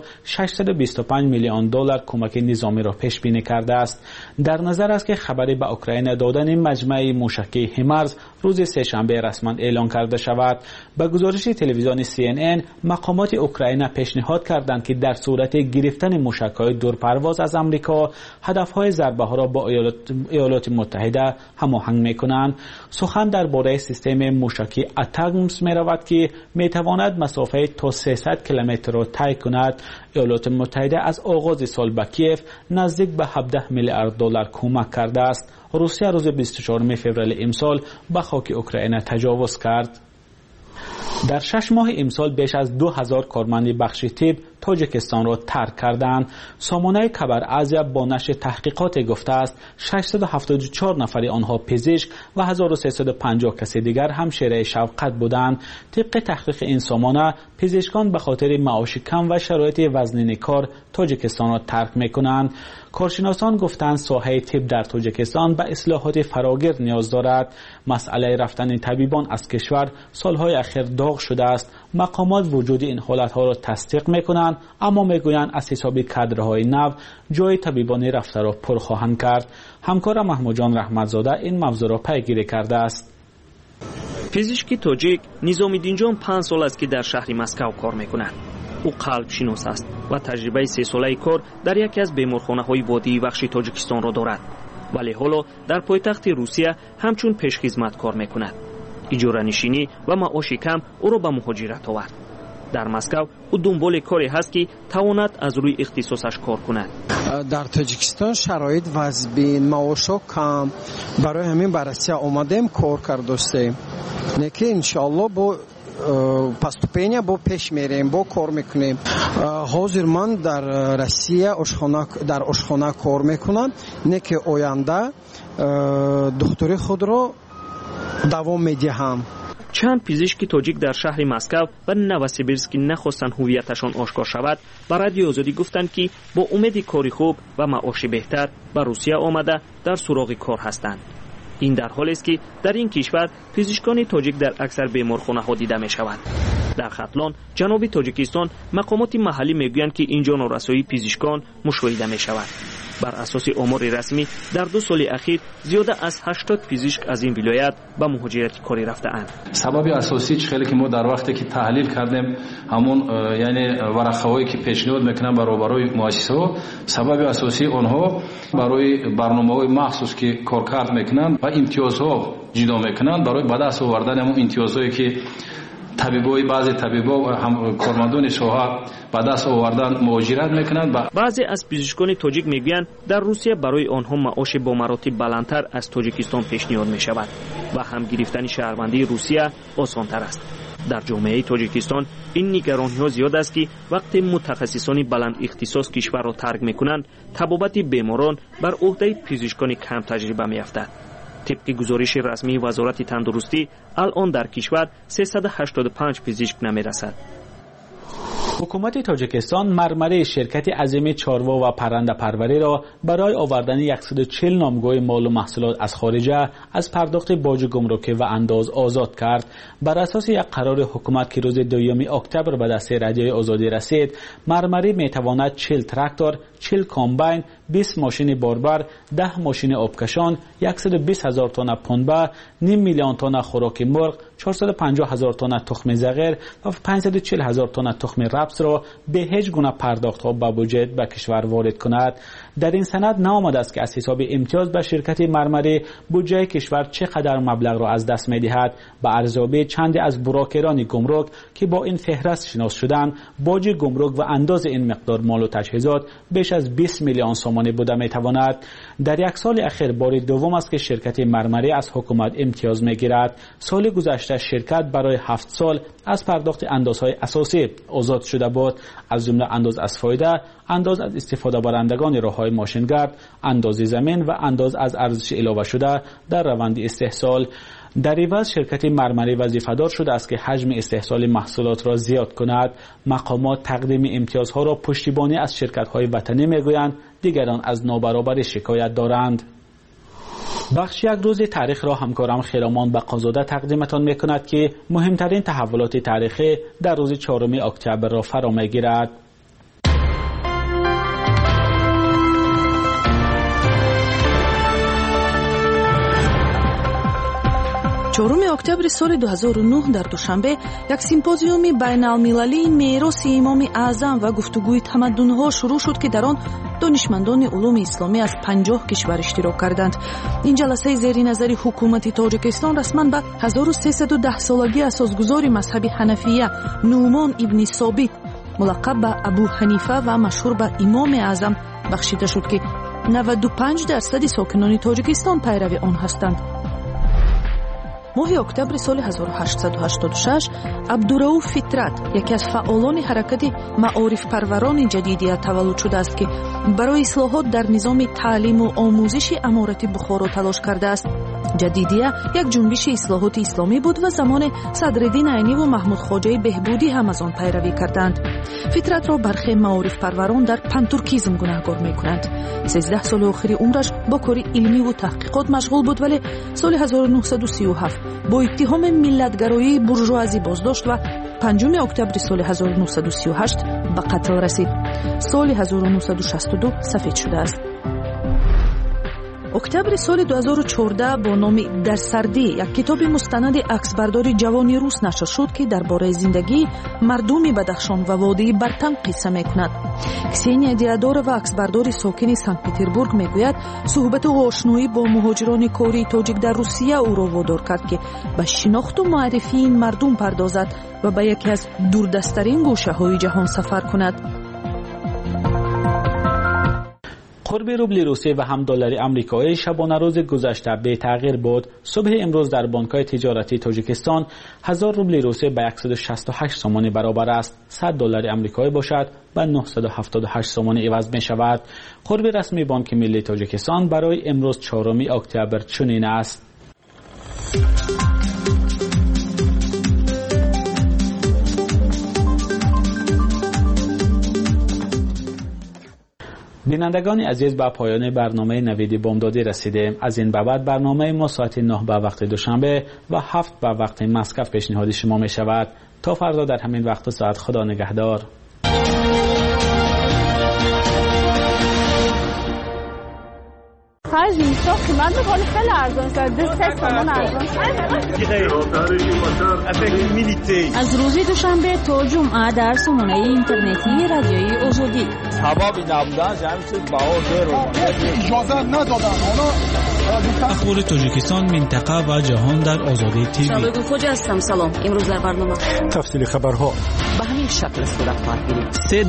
625 میلیون دلار کمک نظامی را پیش بینی کرده است. در نظر است که خبری به اوکراین دادن مجموعه موشکی هیمارس روز سه‌شنبه رسما اعلام کرده شود. به گزارش تلویزیون CNN مقامات اوکراین پیشنهاد کردند که در صورت گرفتن موشک‌های دورپرواز از آمریکا هدف‌های ضربه‌ها را با ایالات متحده هماهنگ می‌کنند. سخن درباره سیستم موشکی اتاکمس می‌رود که می‌تواند مسافت تا 300 کیلومتر را طی کند. ایالات متحده از آغاز سال به کیف نزدیک به 17 میلیارد دلار کمک کرده است. روسیه روز 24 فوریه امسال به خاک اوکراین تجاوز کرد. در 6 ماه امسال بیش از 2000 کارمند بخش طب تاجیکستان را ترک کردند. سامانه خبر ازیا با نشر تحقیقات گفته است 674 نفر آنها پزشک و 1350 کس دیگر همشیره شفقت بودند. طبق تحقیق این سامانه پزشکان به خاطر معاش کم و شرایط وزنین کار تاجیکستان را ترک میکنند. کارشناسان گفتند ساحه طب در تاجیکستان به اصلاحات فراگیر نیاز دارد. مسئله رفتن طبیبان از کشور سالهای اخیر داغ شده است. مقامات وجود این حالتها را تصدیق میکنند، اما میگویند از حساب کادرهای نو جای طبیبان رفته را پر خواهند کرد. همکارم محمود جان رحمتزاده این موضوع را پیگیری کرده است. پزشکی تاجیک نظام‌الدین جان 5 سال است که در شهر مسکو کار میکند. او قلب شناس است و تجربه 3 ساله کار در یکی از بیمارخانه‌های وادی وحشی تاجیکستان را دارد. ولی حالا در پایتخت روسیه همچون پیشخدمت کار میکند. اجاره نشینی و معاش کم او را به مهاجرت آورد. در مسکو او دنبال کاری هست که تواند از روی اختصاصش کار کند. در تاجیکستان شرایط وضعی معاش کم، برای همین به روسیه آمدیم کار کردیم. نکه انشالله با поступление با پیش میریم، با کار میکنیم. حاضر من در روسیه در آشخانه کار میکنم، نکه آینده دکتری خود را دوام میدهم. چند پزشک تاجیک در شهر مسکو و نوسیبیرسک نخواستند هویتشان آشکار شود به رادیو آزادی گفتند که با امید کاری خوب و معاش بهتر به روسیه آمده در سراغ کار هستند. این در حالی است که در این کشور پزشکان تاجیک در اکثر بیمارخانه‌ها دیده می شود. در ختلان جنوبی تاجیکستان مقامات محلی میگویند که اینجا نارسایی پزشکان مشاهده می شود. بر اساس آمار رسمی در 2 سال اخیر زیاده از 80 پزشک از این ولایت به مهاجرت کاری رفته‌اند. سبب اساسی خیلی که ما در وقتی که تحلیل کردیم همون یعنی ورقه‌هایی که پیشنهاد میکنن برای مؤسسه‌ها، سبب اساسی آنها برای برنامه‌های مخصوص که کارکرد میکنن و امتیازها جدا میکنن برای به دست آوردن همون امتیازهایی که طبیبای بعضی طبیبا و هم کارمندان ساحه به دست آوردن مهاجرت میکنند. بعضی از پزشکان تاجیک میگویند در روسیه برای آنها معاش با مراتب بلندتر از تاجیکستان پیشنهاد می شود و هم گرفتن شهروندی روسیه آسانتر است. در جامعه تاجیکستان این نگرانی ها زیاد است که وقتی متخصصان بلند اختصاص کشور را ترک میکنند طبابت بیماران بر عهده پزشکان کم تجربه میافتد. طبق گزارش رسمی وزارت تندرستی الان در کشور 385 پزشک نمیرسد. حکومت تاجیکستان مرمره شرکت عظیم چاروا و پرنده پروری را برای آوردن 140 نامگاه مال و محصولات از خارجه از پرداخت باج گمرکی و انداز آزاد کرد. بر اساس یک قرار حکومت که روز 2 اکتبر به دست رادیوی آزادی رسید، مرمری میتواند 40 تراکتور، 40 کامباین، 20 ماشین باربر، 10 ماشین آبکشان، 120,000 تن پنبه، 500,000 تن خوراک مرغ، 450,000 تن تخم زغیر و 540,000 تن تخم رپس را به هیچ گونه پرداخت‌ها به بودجه به کشور وارد کند. در این سند نآمده است که از حساب امتیاز به شرکت مرمری بودجه کشور چقدر مبلغ را از دست می‌دهد. به ارزیابی چند از بروکران گمرک که با این فهرست شناس شدند، باج گمرک و انداز این مقدار مال و تجهیزات بیش از 20 میلیون سومانی بوده می‌تواند. در یک سال اخیر بار دوم است که شرکت مرمری از حکومت امتیاز می‌گیرد. سال گذشته شرکت برای 7 سال از پرداخت اندازهای اساسی آزاد شده بود، از جمله انداز از فایده، انداز از استفاده برندگان راه‌های ماشینگرد، انداز زمین و انداز از ارزش علاوه شده در روند استحصال. در عوض شرکت مرمری وظیفه‌دار شده است که حجم استحصال محصولات را زیاد کند. مقامات تقدیم امتیازها را پشتیبانی از شرکت‌های وطنی می‌گویند، دیگران از نابرابری شکایت دارند. بخش یک روز تاریخ را همکارم خیرامان بقازاده تقدیمتان می‌کند که مهمترین تحولات تاریخی در روز 4 اکتبر را فرا می‌گیرد. 4 اکتبر سال 2009 در دوشنبه یک سیمپوزیومی بین‌المللی میراث امام اعظم و گفتگوی تمدن‌ها شروع شد که در آن دانشمندان علوم اسلامی از 50 کشور اشتراک کردند. این جلسه زیر نظر حکومت تاجیکستان رسما به 1310 سالگی اساسگذار مذهب حنفیه نومان ابن ثابت ملقب به ابو حنیفه و مشهور به امام اعظم بخشیده شد که 95% ساکنان تاجیکستان پیرو آن هستند. ماه اکتبر سال 1886 عبدالرؤوف فطرت یکی از فعالان حرکت معارف پروران جدیدیه تولد شده است که برای اصلاحات در نظام تعلیم و آموزش امارت بخارا تلاش کرده است. جدیدیه یک جنبش اصلاحات اسلامی بود و زمان صدرالدین عینی و محمود خواجه بهبودی هم از آن پیروی کردند. فطرت را برخی معارف پروران در پنتورکیزم گناهکار می‌کنند. 13 سال آخر عمرش با کار علمی و تحقیقات مشغول بود، ولی سال 1937 با اتهام ملتگرایی بورژوازی بازداشت و 5 اکتبر سال 1938 به قتل رسید. سال 1962 سفید شده است. اکتبر سال 2014 با نام در سردی یک کتاب مستند عکسبرداری جوانی روس نشر شد که درباره زندگی مردم بدخشان و وادی برتن قصه می‌کند. کسینیا دیادور و عکسبردار ساکن سنت پترزبورگ میگوید صحبت و آشنایی با مهاجران کاری تاجیک در روسیه او را وادار کرد که به شناخت و معرفی این مردم پردازد و به یکی از دوردست‌ترین گوشه‌های جهان سفر کند. قرب روبل روسی و هم دلار آمریکایی شبانه روز گذشته به تغییر بود. صبح امروز در بانک‌های تجارتی تاجیکستان 1000 روبل روسی به 168 سومانی برابر است. 100 دلار آمریکایی باشد و 978 سومانی عوض می شود. قرب رسمی بانک ملی تاجیکستان برای امروز 4 اکتبر چنین است. بینندگان عزیز، به پایان برنامه نوید بامدادی رسیدیم. از این به بعد برنامه ما ساعت 9 به وقت دوشنبه و 7 به وقت مسکو پیشنهادی شما می شود. تا فردا در همین وقت ساعت، خدا نگهدار. خرج میشه قیمت میکنه خیلی ارزان شد. دست سامان ارزان از روز دوشنبه تا جمعه در سامانه اینترنتی رادیوی آزادی. سبب نبودن جمع شد باور اجازه ندادن. اخبار تاجیکستان، منطقه و جهان در آزادی تیوی. شبگون خوجا هستم. سلام. امروز در برنامه تفصیل خبرها به همین شکل صورت خواهد گرفت.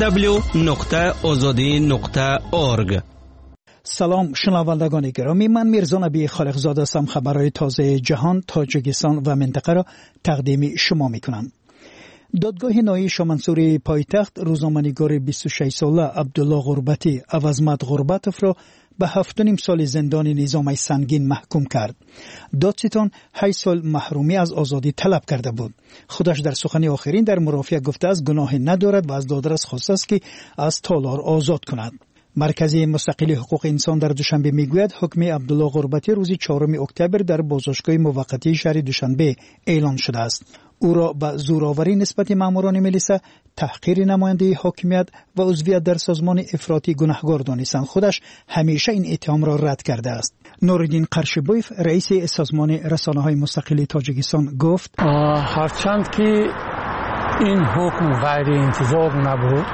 www.azadi.org. سلام شنوندگان گرامی، من میرزا نبی خالقزاده هستم. خبرهای تازه جهان، تاجیکستان و منطقه را تقدیم شما میکنم. دادگاه نهایی شامنسوری پایتخت روزنامه‌نگار 26 ساله عبدالله غربتی عوضمت غربتوف را به 7.5 سال زندان نظامی سنگین محکوم کرد. دادستان 8 سال محرومی از آزادی طلب کرده بود. خودش در سخن آخرین در مرافعه گفته است گناهی ندارد و از دادرس خواسته است که از تالار آزاد کند. مرکز مستقل حقوق انسان در دوشنبه میگوید حکم عبدالله غربتی روز 4 اکتبر در بازداشتگاه موقتی شهر دوشنبه اعلان شده است. او را به زورآوری نسبت ماموران ملیسا، تحقیر نماینده حاکمیت و عضویت در سازمان افراطی گناهکار دانستند. خودش همیشه این اتهام را رد کرده است. نوردین قرشبویف رئیس سازمان رسانه‌های مستقل تاجیکستان گفت هرچند که این حکم غیر انتظار نبود،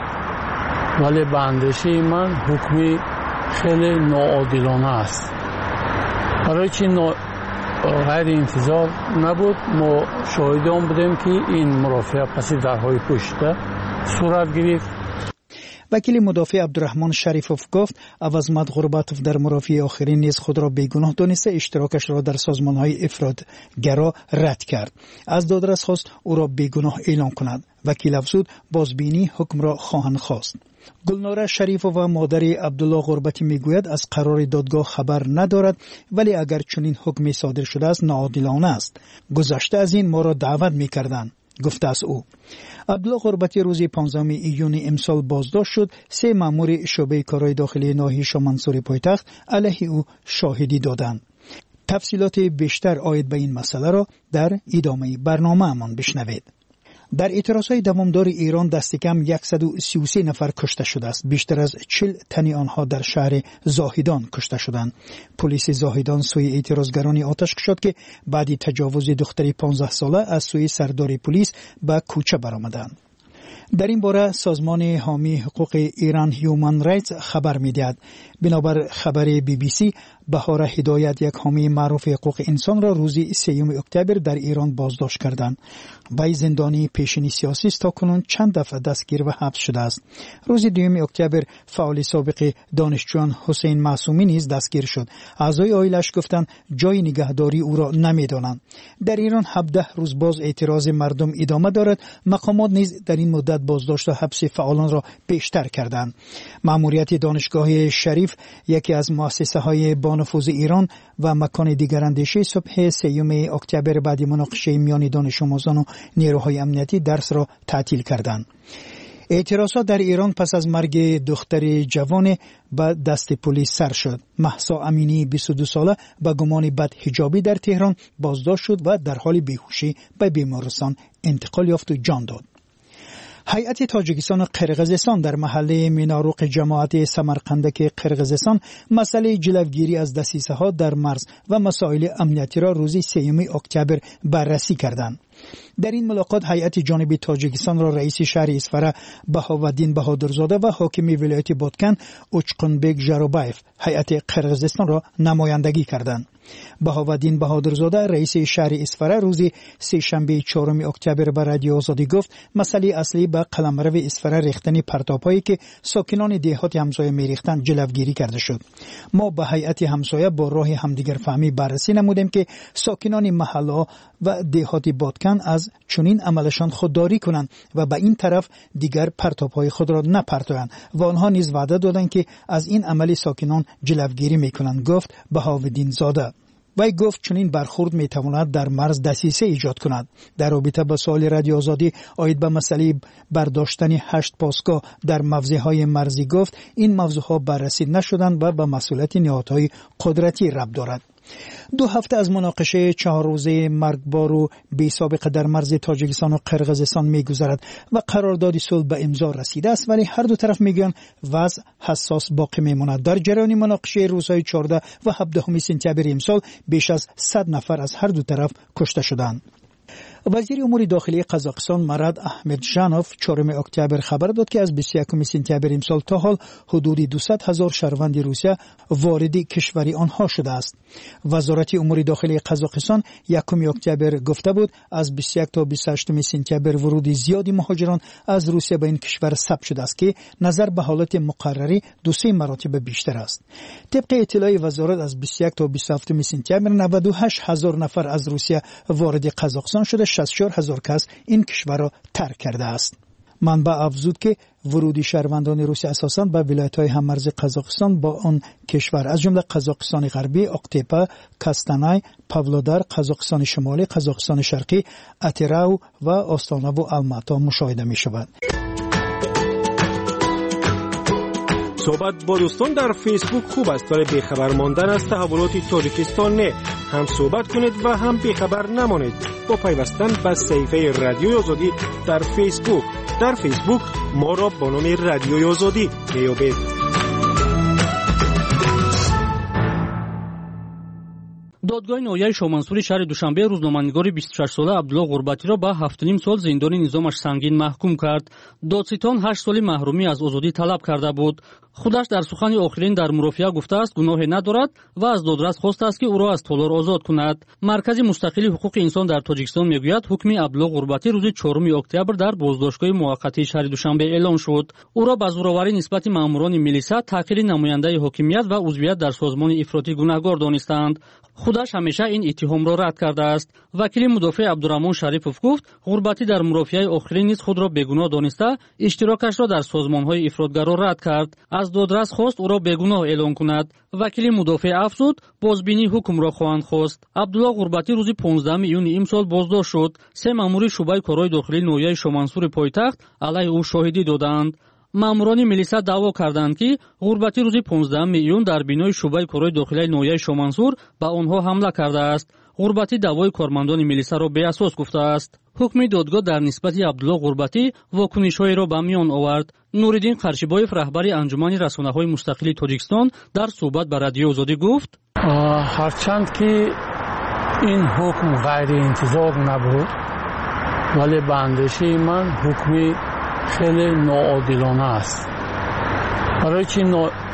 ولی به اندیشه من حکمی خیلی ناعادلانه است. برای چی غیر انتظار نبود؟ ما شاهدان بودیم که این مرافعه پس درهای پشته صورت گرفت. وکیل مدافع عبدالرحمن شریفوف گفت عوضمت غربتوف در مرافعه آخرین نیز خود را بیگناه دانسته اشتراکش را در سازمان‌های افراط‌گرا رد کرد. از دادرس خواست او را بیگناه اعلام کند. وکیل افزود بازبینی حکم را خواهند خواست. گلناره شریفوف مادر عبدالله غربتی میگوید از قرار دادگاه خبر ندارد، ولی اگر چنین حکمی صادر شده است ناعادلانه است. گذشته از این ما را دعوت میکردند، گفته است او. عبدالله غربتی روز 15 ایون امسال بازداشت شد. 3 مأمور شعبه کارهای داخلی ناحیه شامنسوری پایتخت علیه او شاهدی دادند. تفصیلات بیشتر عاید به این مسئله را در ادامه برنامه‌مان بشنوید. در اعتراضهای دوامدار ایران دست کم 133 نفر کشته شده است. بیشتر از 40 تن آنها در شهر زاهدان کشته شدند. پلیس زاهدان سوی اعتراضگران آتش کشید که بعد تجاوز دختری 15 ساله از سوی سردار پلیس به کوچه برآمدند. در این باره سازمان حامی حقوق ایران هیومن رایتس خبر می‌دهد. بنابر خبر BBC بهار هدایت، یک حامی معروف حقوق انسان را روز 3 اکتبر در ایران بازداشت کردند. وی زندانی پیشین سیاسی است، تاکنون چند دفعه دستگیر و حبس شده است. روز 2 اکتبر فعال سابق دانشجویان حسین معصومی نیز دستگیر شد. اعضای عائله‌اش گفتند جای نگهداری او را نمی‌دانند. در ایران 17 روز باز اعتراض مردم ادامه دارد. مقامات نیز در این مدت بازداشت و حبس فعالان را بیشتر کردند. مأموریت دانشگاه شریف، یکی از مؤسسه‌های بانفوذ ایران و مکان دیگراندیشی، صبح 3 اکتبر بعد مناقشه میان دانش آموزان و نیروهای امنیتی درس را تعطیل کردند. اعتراضات در ایران پس از مرگ دختر جوان به دست پلیس سر شد. مهسا امینی 22 ساله به گمان بدحجابی در تهران بازداشت شد و در حال بیهوشی به بیمارستان انتقال یافت و جان داد. هیئت تاجیکستان و قرقیزستان در محله میناروق جماعت سمرقندک قرقیزستان مسئله جلوگیری از دسیسه‌ها در مرز و مسائل امنیتی را روز 3 اکتبر بررسی کردند. در این ملاقات هیئت جانبی تاجیکستان را رئیس شهر اسفره بهاودین بهادرزاده و حاکم ولایت بادکن اوچقنبک ژروبایف هیئت قرقیزستان را نمایندگی کردند. بهاودین بهادرزاده رئیس شهر اسفره روز سه‌شنبه 4 اکتبر به رادیو آزادی گفت مسئله اصلی به قلمرو اسفره ریختن پرتاب‌هایی که ساکنان دهات همسایه می‌ریختند جلوگیری کرده شد. ما به هیئت همسایه با راه همدیگر فهمی بررسی نمودیم که ساکنان محله و دهات بادکن از چنین عملشان خودداری کنند و به این طرف دیگر پرتاب‌های خود را نپرتویند و آنها نیز وعده دادند که از این عمل ساکنان جلوگیری می‌کنند، گفت بهاودین زاده. وی گفت چنین برخورد میتواند در مرز دسیسه ایجاد کند. در رابطه با سوال رادیو آزادی آید به مسئله برداشتن 8 پاسگاه در موضع‌های مرزی گفت این موضوعها بررسی نشدند و به مسئولیت نهادهای قدرتی ربط دارد. 2 هفته از مناقشه 4 روزه مرگبار و بی سابقه در مرز تاجیکستان و قرقیزستان می‌گذرد و قرارداد صلح به امضا رسیده است، ولی هر دو طرف میگویند وضع حساس باقی میماند. در جریان مناقشه روزهای 14 و 17 سپتامبر امسال بیش از 100 نفر از هر دو طرف کشته شدند. وزیر امور داخلی قزاقستان مراد احمدجانوف 4 اکتبر خبر داد که از 21 سپتامبر امسال تا حال حدود 200,000 شهروند روسیه وارد کشور آنها شده است. وزارت امور داخلی قزاقستان 1 اکتبر گفته بود از 21 تا 28 سپتامبر ورود زیادی مهاجران از روسیه به این کشور ثبت شده است که نظر به حالت مقرری 2 مراتب بیشتر است. طبق اطلاع وزارت از 21 تا 27 سپتامبر 98,000 نفر از روسیه وارد قزاقستان شده، 64,000 کس این کشور را ترک کرده است. منبع افزود که ورود شهروندان روسیه اساساً به ولایت‌های هممرز قزاقستان با آن کشور از جمله قزاقستان غربی، اقتیپه، کاستانای، پاولودار، قزاقستان شمالی، قزاقستان شرقی، اتراو و آستانه و الماتا مشاهده می‌شود. صحبت با دوستان در فیسبوک خوب است، ولی بیخبر ماندن از تحولات تاجیکستان نه. هم صحبت کنید و هم بیخبر نمانید با پیوستن به صفحه رادیوی آزادی در فیسبوک. در فیسبوک ما را با نام رادیوی آزادی میابید. دادگاه ناحیه شامنصور شهر دوشنبه روزنامه‌نگار 26 ساله عبدالله غربتی را به 7.5 سال زندان نظامش سنگین محکوم کرد. دادستان 8 سال محرومی از آزادی طلب کرده بود. خودش در سخن آخرین در مرافعه گفته است گناهی ندارد و از دادرس خواسته است که او را از تالار آزاد کند. مرکز مستقل حقوق انسان در تاجیکستان میگوید حکم عبدالله غربتی روز 4 اکتبر در بازداشتگاه موقتی شهر دوشنبه اعلام شد. او را به زورآوری نسبت ماموران ملیسا، تحقیر نماینده حاکمیت و عضویت در سازمان افراطی گناهکار دانستند. خودش همیشه این اتهام را رد کرده است. وکیل مدافع عبدالرحمن شریفوف گفت غربتی در مرافعه آخرین نیز خود را بیگناه دانسته اشتراکش را در سازمان‌های افراطگرا رد کرد. از دادرس خواست او را بیگناه اعلام کند. وکیل مدافع افزود بازبینی حکم را خواهند خواست. عبدالله غربتی روز 15 ایون امسال بازداشت شد. 3 مأمور شعبه کارهای داخلی ناحیه شامنصور پایتخت علیه او شاهدی دادند. ماموران ملیسا دعوا کردند که غربتی روز 15 ایون در بینای شعبه کارهای داخلی ناحیه شامنصور به آنها حمله کرده است. غربتی دعوای کارمندان ملیسا را بی اساس گفته است. حکم دادگاه در نسبت عبدالله غربتی واکنش‌های را به میان آورد. نوریدین قرشیبایف رهبر انجمن رسانه‌های مستقل تاجیکستان در صحبت با رادیو آزادی گفت هرچند که این حکم غیر انتظار نبود، ولی به اندیشه من حکمی خیلی ناعادلانه است. برای چی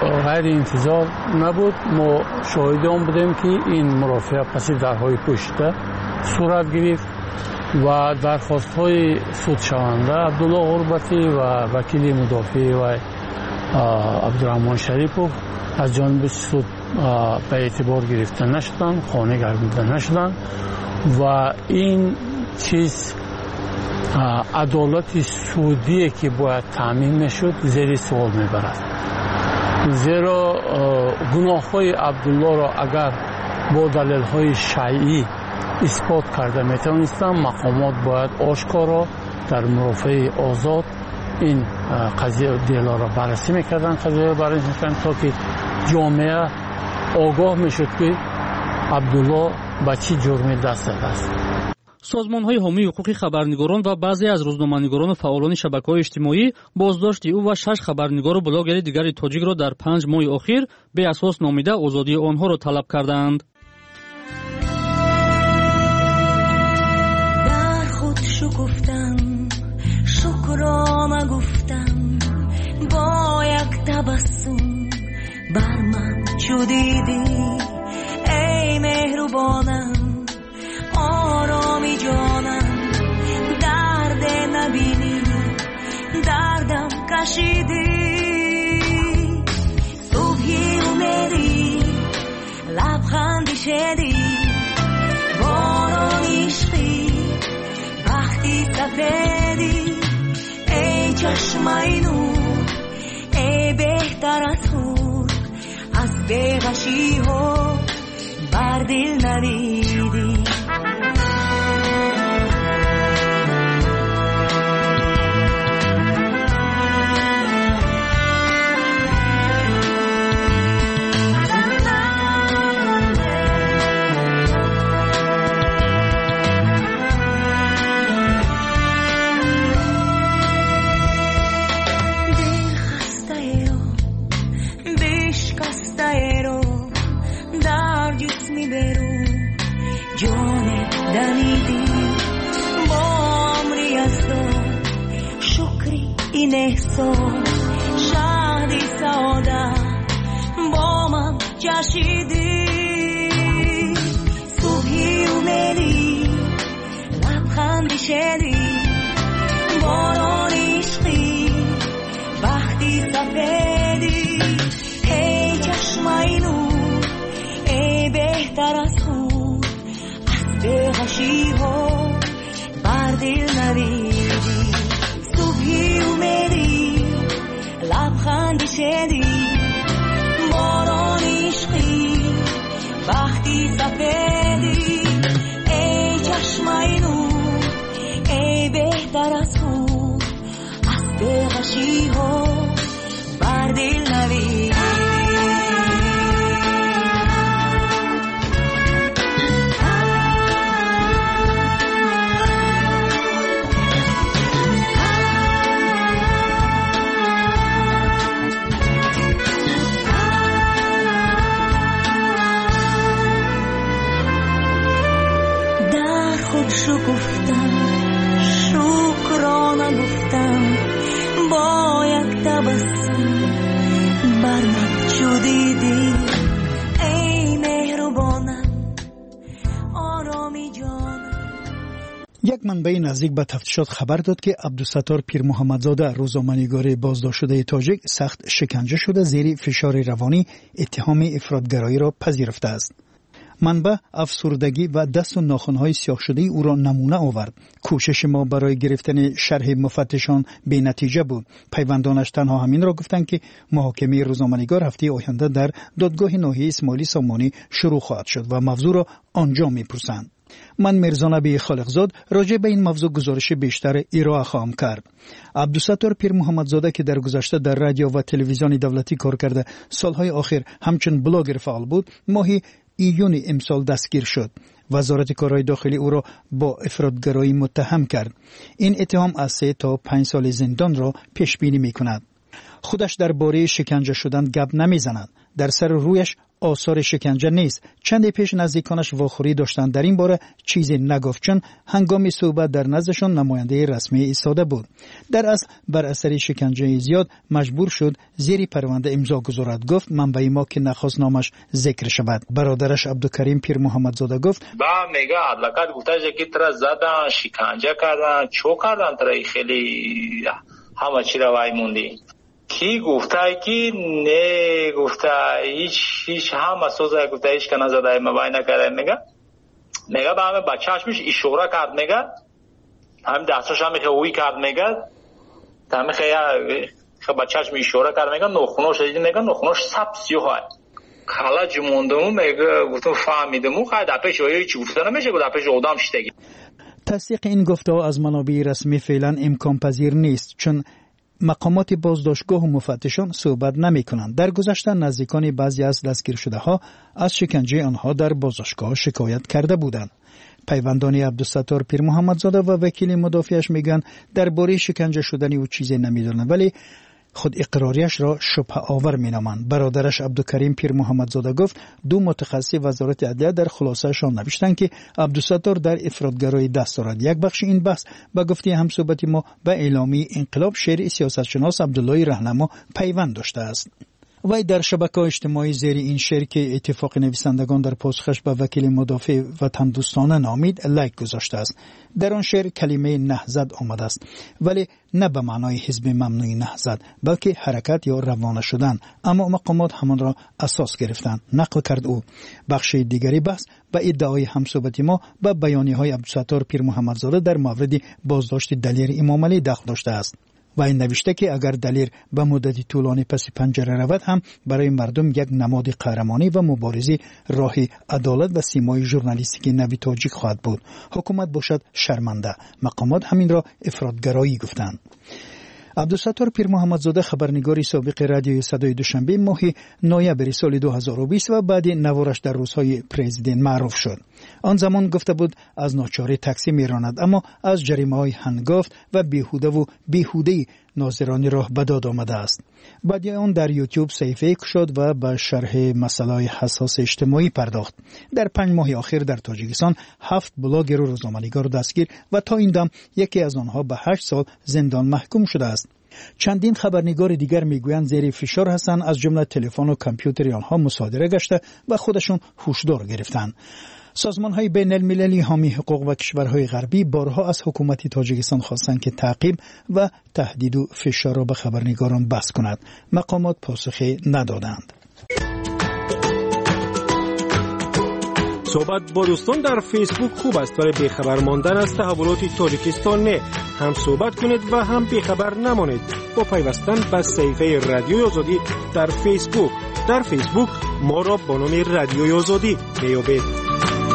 غیر انتظار نبود. ما شاهدان بودیم که این مرافعه پس درهای پشته صورت گرفت و درخواست‌های سودشونده عبدالله غربتی و وکیل مدافع و عبدالرحمن شریفوف از جانب سود به اعتبار گرفته نشدن، خانه گردیده نشدن و این چیز عدالت سودی که باید تامین نشد زیر سوال میبرد. زیرا گناه‌های عبدالله را اگر با دلیل‌های شرعی اثبات کرده میتونستند، مقامات باید آشکارا در مرافعه آزاد این قضیه دیلا را بررسی میکردن، قضیه را بررسی میکردن تا که جامعه آگاه میشد که عبدالله به چی جرمی دست زده است. سازمان‌های حامی حقوق خبرنگاران و بعضی از روزنامه‌نگاران و فعالان شبکه‌های اجتماعی بازداشت او و 6 خبرنگار و بلاگر دیگر تاجیک را در 5 ماه اخیر به اساس نامیده آزادی آنها را طلب کردند. در خود شکفتم، شکرانه گفتم، با یک تبسم بر من چو دیدی ای مهربانم، آرامی جانم، درد نبینی دردم کشیدی، صبحی اومدی لبخندی شدی، باران عشقی وقتی سفیدی، ای چشمای نور، ای بهتر از خود، از بیغشی ها بر دل ندیدی. این احسان شادی سعادت با من جشیدی، صبحی اومدی لبخندی شدی، باران عشقی وقتی سفیدی، ای چشمای نور، ای بهتر از خود، از بیغشی ها بر دل ندیدی، صبحی اومدی لبخندی شدی، باران عشقی وقتی سفیدی، ای چشمای نور، ای بهتر از خود، از بیغشی ها بر دل ندیدی. شکفتم، شکرانه گفتم، با یک تبسم بر من چو دیدی ای مهربانم، آرامی جانم. یک منبع نزدیک به تفتیشات خبر داد که عبدالستار پیر محمدزاده روزنامه‌نگار بازداشت شده تاجیک سخت شکنجه شده زیر فشار روانی اتهام افراطگرایی را پذیرفته است. منبع افسردگی و دست و ناخن‌های سیاه شده او را نمونه آورد. کوشش ما برای گرفتن شرح مفتشان بی نتیجه بود. پیوندانش تنها همین را گفتند که محاکمه روزنامه‌نگار هفته آینده در دادگاه ناحیه اسماعیلی سامانی شروع خواهد شد و موضوع را آنجا می‌پرسند. من میرزا نبی خالقزاد راجع به این موضوع گزارش بیشتر ارائه خواهم کرد. عبدالستار پیر محمدزاده که در گذشته در رادیو و تلویزیون دولتی کار کرده، سالهای آخر همچون بلاگر فعال بود، ماهی ایون امسال دستگیر شد. وزارت کارهای داخلی او را با افراطگرایی متهم کرد. این اتهام از 3 تا 5 سال زندان را پیش بینی می کند. خودش درباره شکنجه شدن گپ نمیزند. در سر رویش آثار شکنجه نیست. چندی پیش نزدیکانش واخوری داشتند در این باره چیزی نگفت، چون هنگام صحبت در نزدشان نماینده رسمی ایستاده بود. در اصل بر اثر شکنجه زیاد مجبور شد زیر پرونده امضا گذارد. گفت منبع ما که نخواست نامش ذکر شود. برادرش عبدالکریم پیر محمدزاده گفت با میگه عدالت گفته که ترا زدن، شکنجه کردن، چو کردن، ترا خیلی همه چی رو وای موندی. کی گفته که نه گفته هیچ هم سوزه گفته هیچ که نزده مبای نکرده. میگه به همه بچهش میشه اشاره کرد، میگه همین دستش هم میگه اوی کرد، میگه همه خیلی بچهش می اشاره کرد، میگه نخوناش دیدی، میگه نخوناش سبسی های خلا جموندمو، میگه گفتم فهمیدمو خیلی دپش هایی چی گفته نمیشه گفت دپش آدم شتگی. تصدیق این گفته از منابع رسمی فعلا امکان پذیر نیست، چون مقامات بازداشتگاه و مفتشان صحبت نمی کنند. در گذشته نزدیکان بعضی از دستگیر شده ها از شکنجه آنها در بازداشتگاه شکایت کرده بودند. پیوندان عبدالستار پیر محمدزاده و وکیل مدافعش میگن درباره شکنجه شدن او چیزی نمیدونند، ولی خود اقراریش را شبهه آور مینامند. برادرش عبدالکریم پیر محمدزاده گفت دو متخصص وزارت عدلیه در خلاصه‌شان نوشتند که عبدالستار در افراطگرایی دست دارد. یک بخش این بحث به گفته همصحبت ما به اعلامی انقلاب شعر سیاستشناس عبدالله رهنما پیوند داشته است. وی در شبکه‌های اجتماعی زیر این شعر که اتفاق نویسندگان در پاسخش به وکیل مدافع وطن دوستانه نامید لایک گذاشته است. در آن شعر کلمه نهضت آمده است، ولی نه به معنای حزب ممنوع نهضت، بلکه حرکت یا روانه شدن، اما مقامات همان را اساس گرفتند. نقل کرد او. بخش دیگری بحث به ادعای همصحبت ما به بیانیه‌های عبدالستار پیر محمدزاده در مورد بازداشت دلیر امام علی دخل داشته است. و این نوشته که اگر دلیر به مدتی طولانی پس پنجره رود هم برای مردم یک نماد قهرمانی و مبارزی راه عدالت و سیمای ژورنالیستیک نوی تاجیک خواهد بود. حکومت باشد شرمنده. مقامات همین را افراطگرایی گفتند. عبدالستار پیر محمدزاده خبرنگاری سابق رادیوی صدای دوشنبه ماه نوامبر سال 2020 و بعد نوارش در روزهای پرزیدنت معروف شد. آن زمان گفته بود از ناچاری تاکسی میراند، اما از جریمه‌های هنگفت و بیهوده ناظرانی راه به داد آمده است. بعد آن در یوتیوب صفحه شد و به شرح مسائل حساس اجتماعی پرداخت. در 5 ماه اخیر در تاجیکستان 7 بلاگر و روزنامه‌نگار دستگیر و تا این دم یکی از آنها به 8 سال زندان محکوم شده است. چندین خبرنگار دیگر میگویند زیر فشار هستند، از جمله تلفن و کامپیوتر آنها مصادره گشته و خودشون هوشدار گرفتند. سازمان‌های بین‌المللی حامی حقوق و کشورهای غربی بارها از حکومت تاجیکستان خواستند که تعقیب و تهدید و فشار را به خبرنگاران بس کند. مقامات پاسخی ندادند. صحبت با دوستان در فیسبوک خوب است، ولی بیخبر ماندن از تحولات تاجیکستان نه. هم صحبت کنید و هم بیخبر نمانید با پیوستن به صفحه رادیوی آزادی در فیسبوک. در فیسبوک ما را با نام رادیوی آزادی بیابید.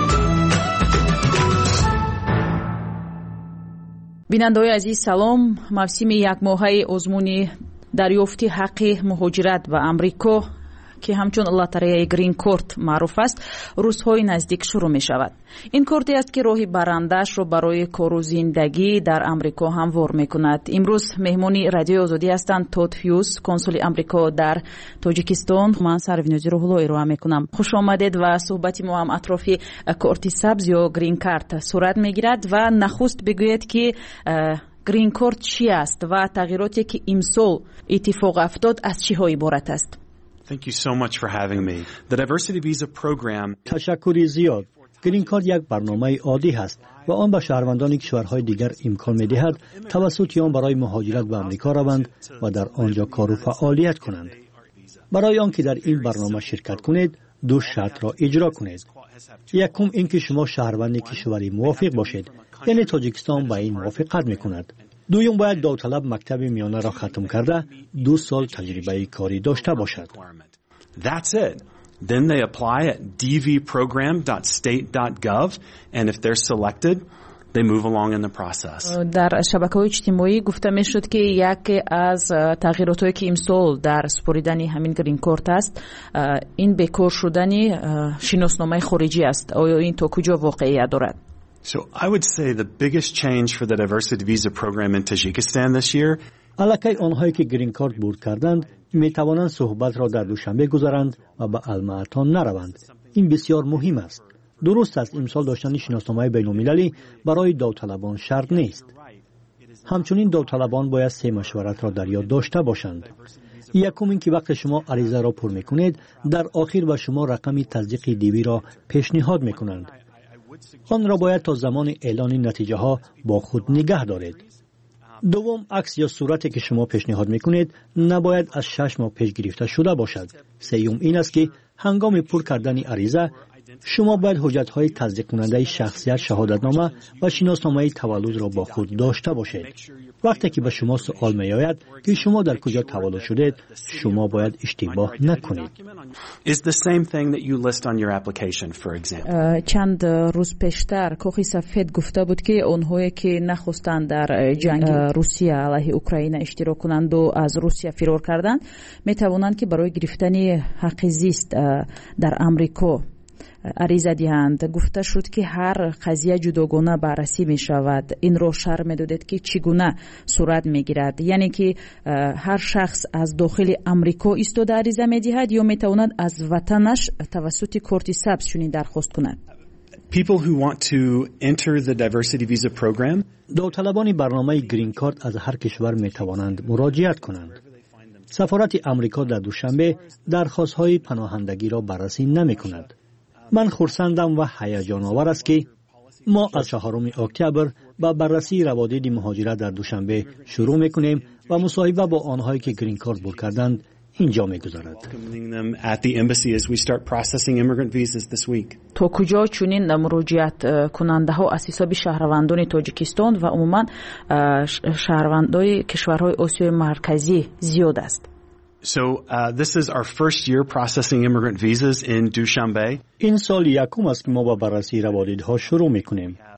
بیننده‌های عزیز سلام. موسم یک ماهه آزمون دریافتی حق مهاجرت به امریکا که همچون لاتاری گرین کارت معروف است روزهای نزدیک شروع می شود. این کارتی است که راهی برندش را برای کار و زندگی در امریکا هموار می کند. امروز مهمانی رادیو آزادی هستند تود هیوز، کنسول امریکا در تاجیکستان. من سروینوزی روح‌الله ارائه می کنم. خوش آمدید و صحبت ما هم اطراف کارت سبز یا گرین کارت صورت می گیرد و نخست بگوید که گرین کارت چی است و تغییراتی که امسال اتفاق افتاد از چی ها عبارت است. Thank you so much for having me. The Diversity Visa Program. تشکری زیاد. گرین کارت یک برنامه عادی است و آن به شهروندان کشورهای دیگر امکان می‌دهد توسط آن برای مهاجرت به آمریکا روند و در آنجا کار و فعالیت کنند. برای آنکه در این برنامه شرکت کنید، 2 شرط را اجرا کنید. یکم اینکه شما شهروند کشوری موافق باشید، یعنی تاجیکستان با این موافقت می‌کند. دوم باید داوطلب مکتب میانه را ختم کرده 2 سال تجربه کاری داشته باشد. That's it. Then they apply at dvprogram.state.gov and if they're selected, they move along in the process. در شبکه‌های اجتماعی گفته میشد که یکی از تغییراتی که امسال در سپریدن همین گرین کارت است این بکار شدن شناسنامه خارجی است. آیا این تا کجا واقعیت دارد؟ So I would say the biggest change for the Diversity Visa Program in Tajikistan this year الکی آنهایی که گرین کارت برد کردند می توانند صحبت را در دوشنبه گذارند و به المعتان نروند. این بسیار مهم است. درست است امسال داشتن شناسنامه بین‌المللی برای داوطلبان شرط نیست. همچنین داوطلبان باید 3 مشورت را در یاد داشته باشند. یکم این که وقت شما عریضه را پر میکنید در آخر به شما رقم تصدیق دیوی را پیشنهاد میکنند. آن را باید تا زمان اعلان نتیجه ها با خود نگه دارید. دوم، عکس یا صورتی که شما پیشنهاد میکنید نباید از 6 ماه پیش گرفته شده باشد. سوم این است که هنگام پر کردن عریضه شما باید حجت‌های تصدیق کننده شخصیت، شهادتنامه و شناسنامه تولد را با خود داشته باشید. وقتی که به شما سوال می‌آید که شما در کجا تولد شدید، شما باید اشتباه نکنید. چند روز پیشتر کاخ سفید گفته بود که آنهایی که نخواستند در جنگ روسیه علیه اوکراین اشتراک کنند و از روسیه فرار کردند، می‌توانند که برای گرفتن حق زیست در آمریکا عریضه دهند. گفته شد که هر قضیه جداگانه بررسی می شود. این را شرح می دادید که چگونه صورت می گیرد. یعنی که هر شخص از داخل امریکا ایستاده عریضه می دهد یا می تواند از وطنش توسط کارت سبز چنین درخواست کند. People who want to enter the diversity visa program. داوطلبان برنامه گرین کارت از هر کشور می توانند مراجعت کنند. سفارت امریکا در دوشنبه درخواست‌های پناهندگی را بررسی نمی کند. من خرسندم و هیجان آور است که ما از 4 اکتبر با بررسی روابط مهاجرت در دوشنبه شروع میکنیم و مصاحبه با آنهایی که گرین کارت برد کردند اینجا میگذارد. تا کجا چنین مراجعت کننده ها از حساب شهروندان تاجیکستان و عموما شهروندان کشورهای آسیای مرکزی زیاد است؟ So this is our first year processing immigrant visas in Dushanbe. این سال یکم است که ما با بررسی روابط ها شروع میکنیم.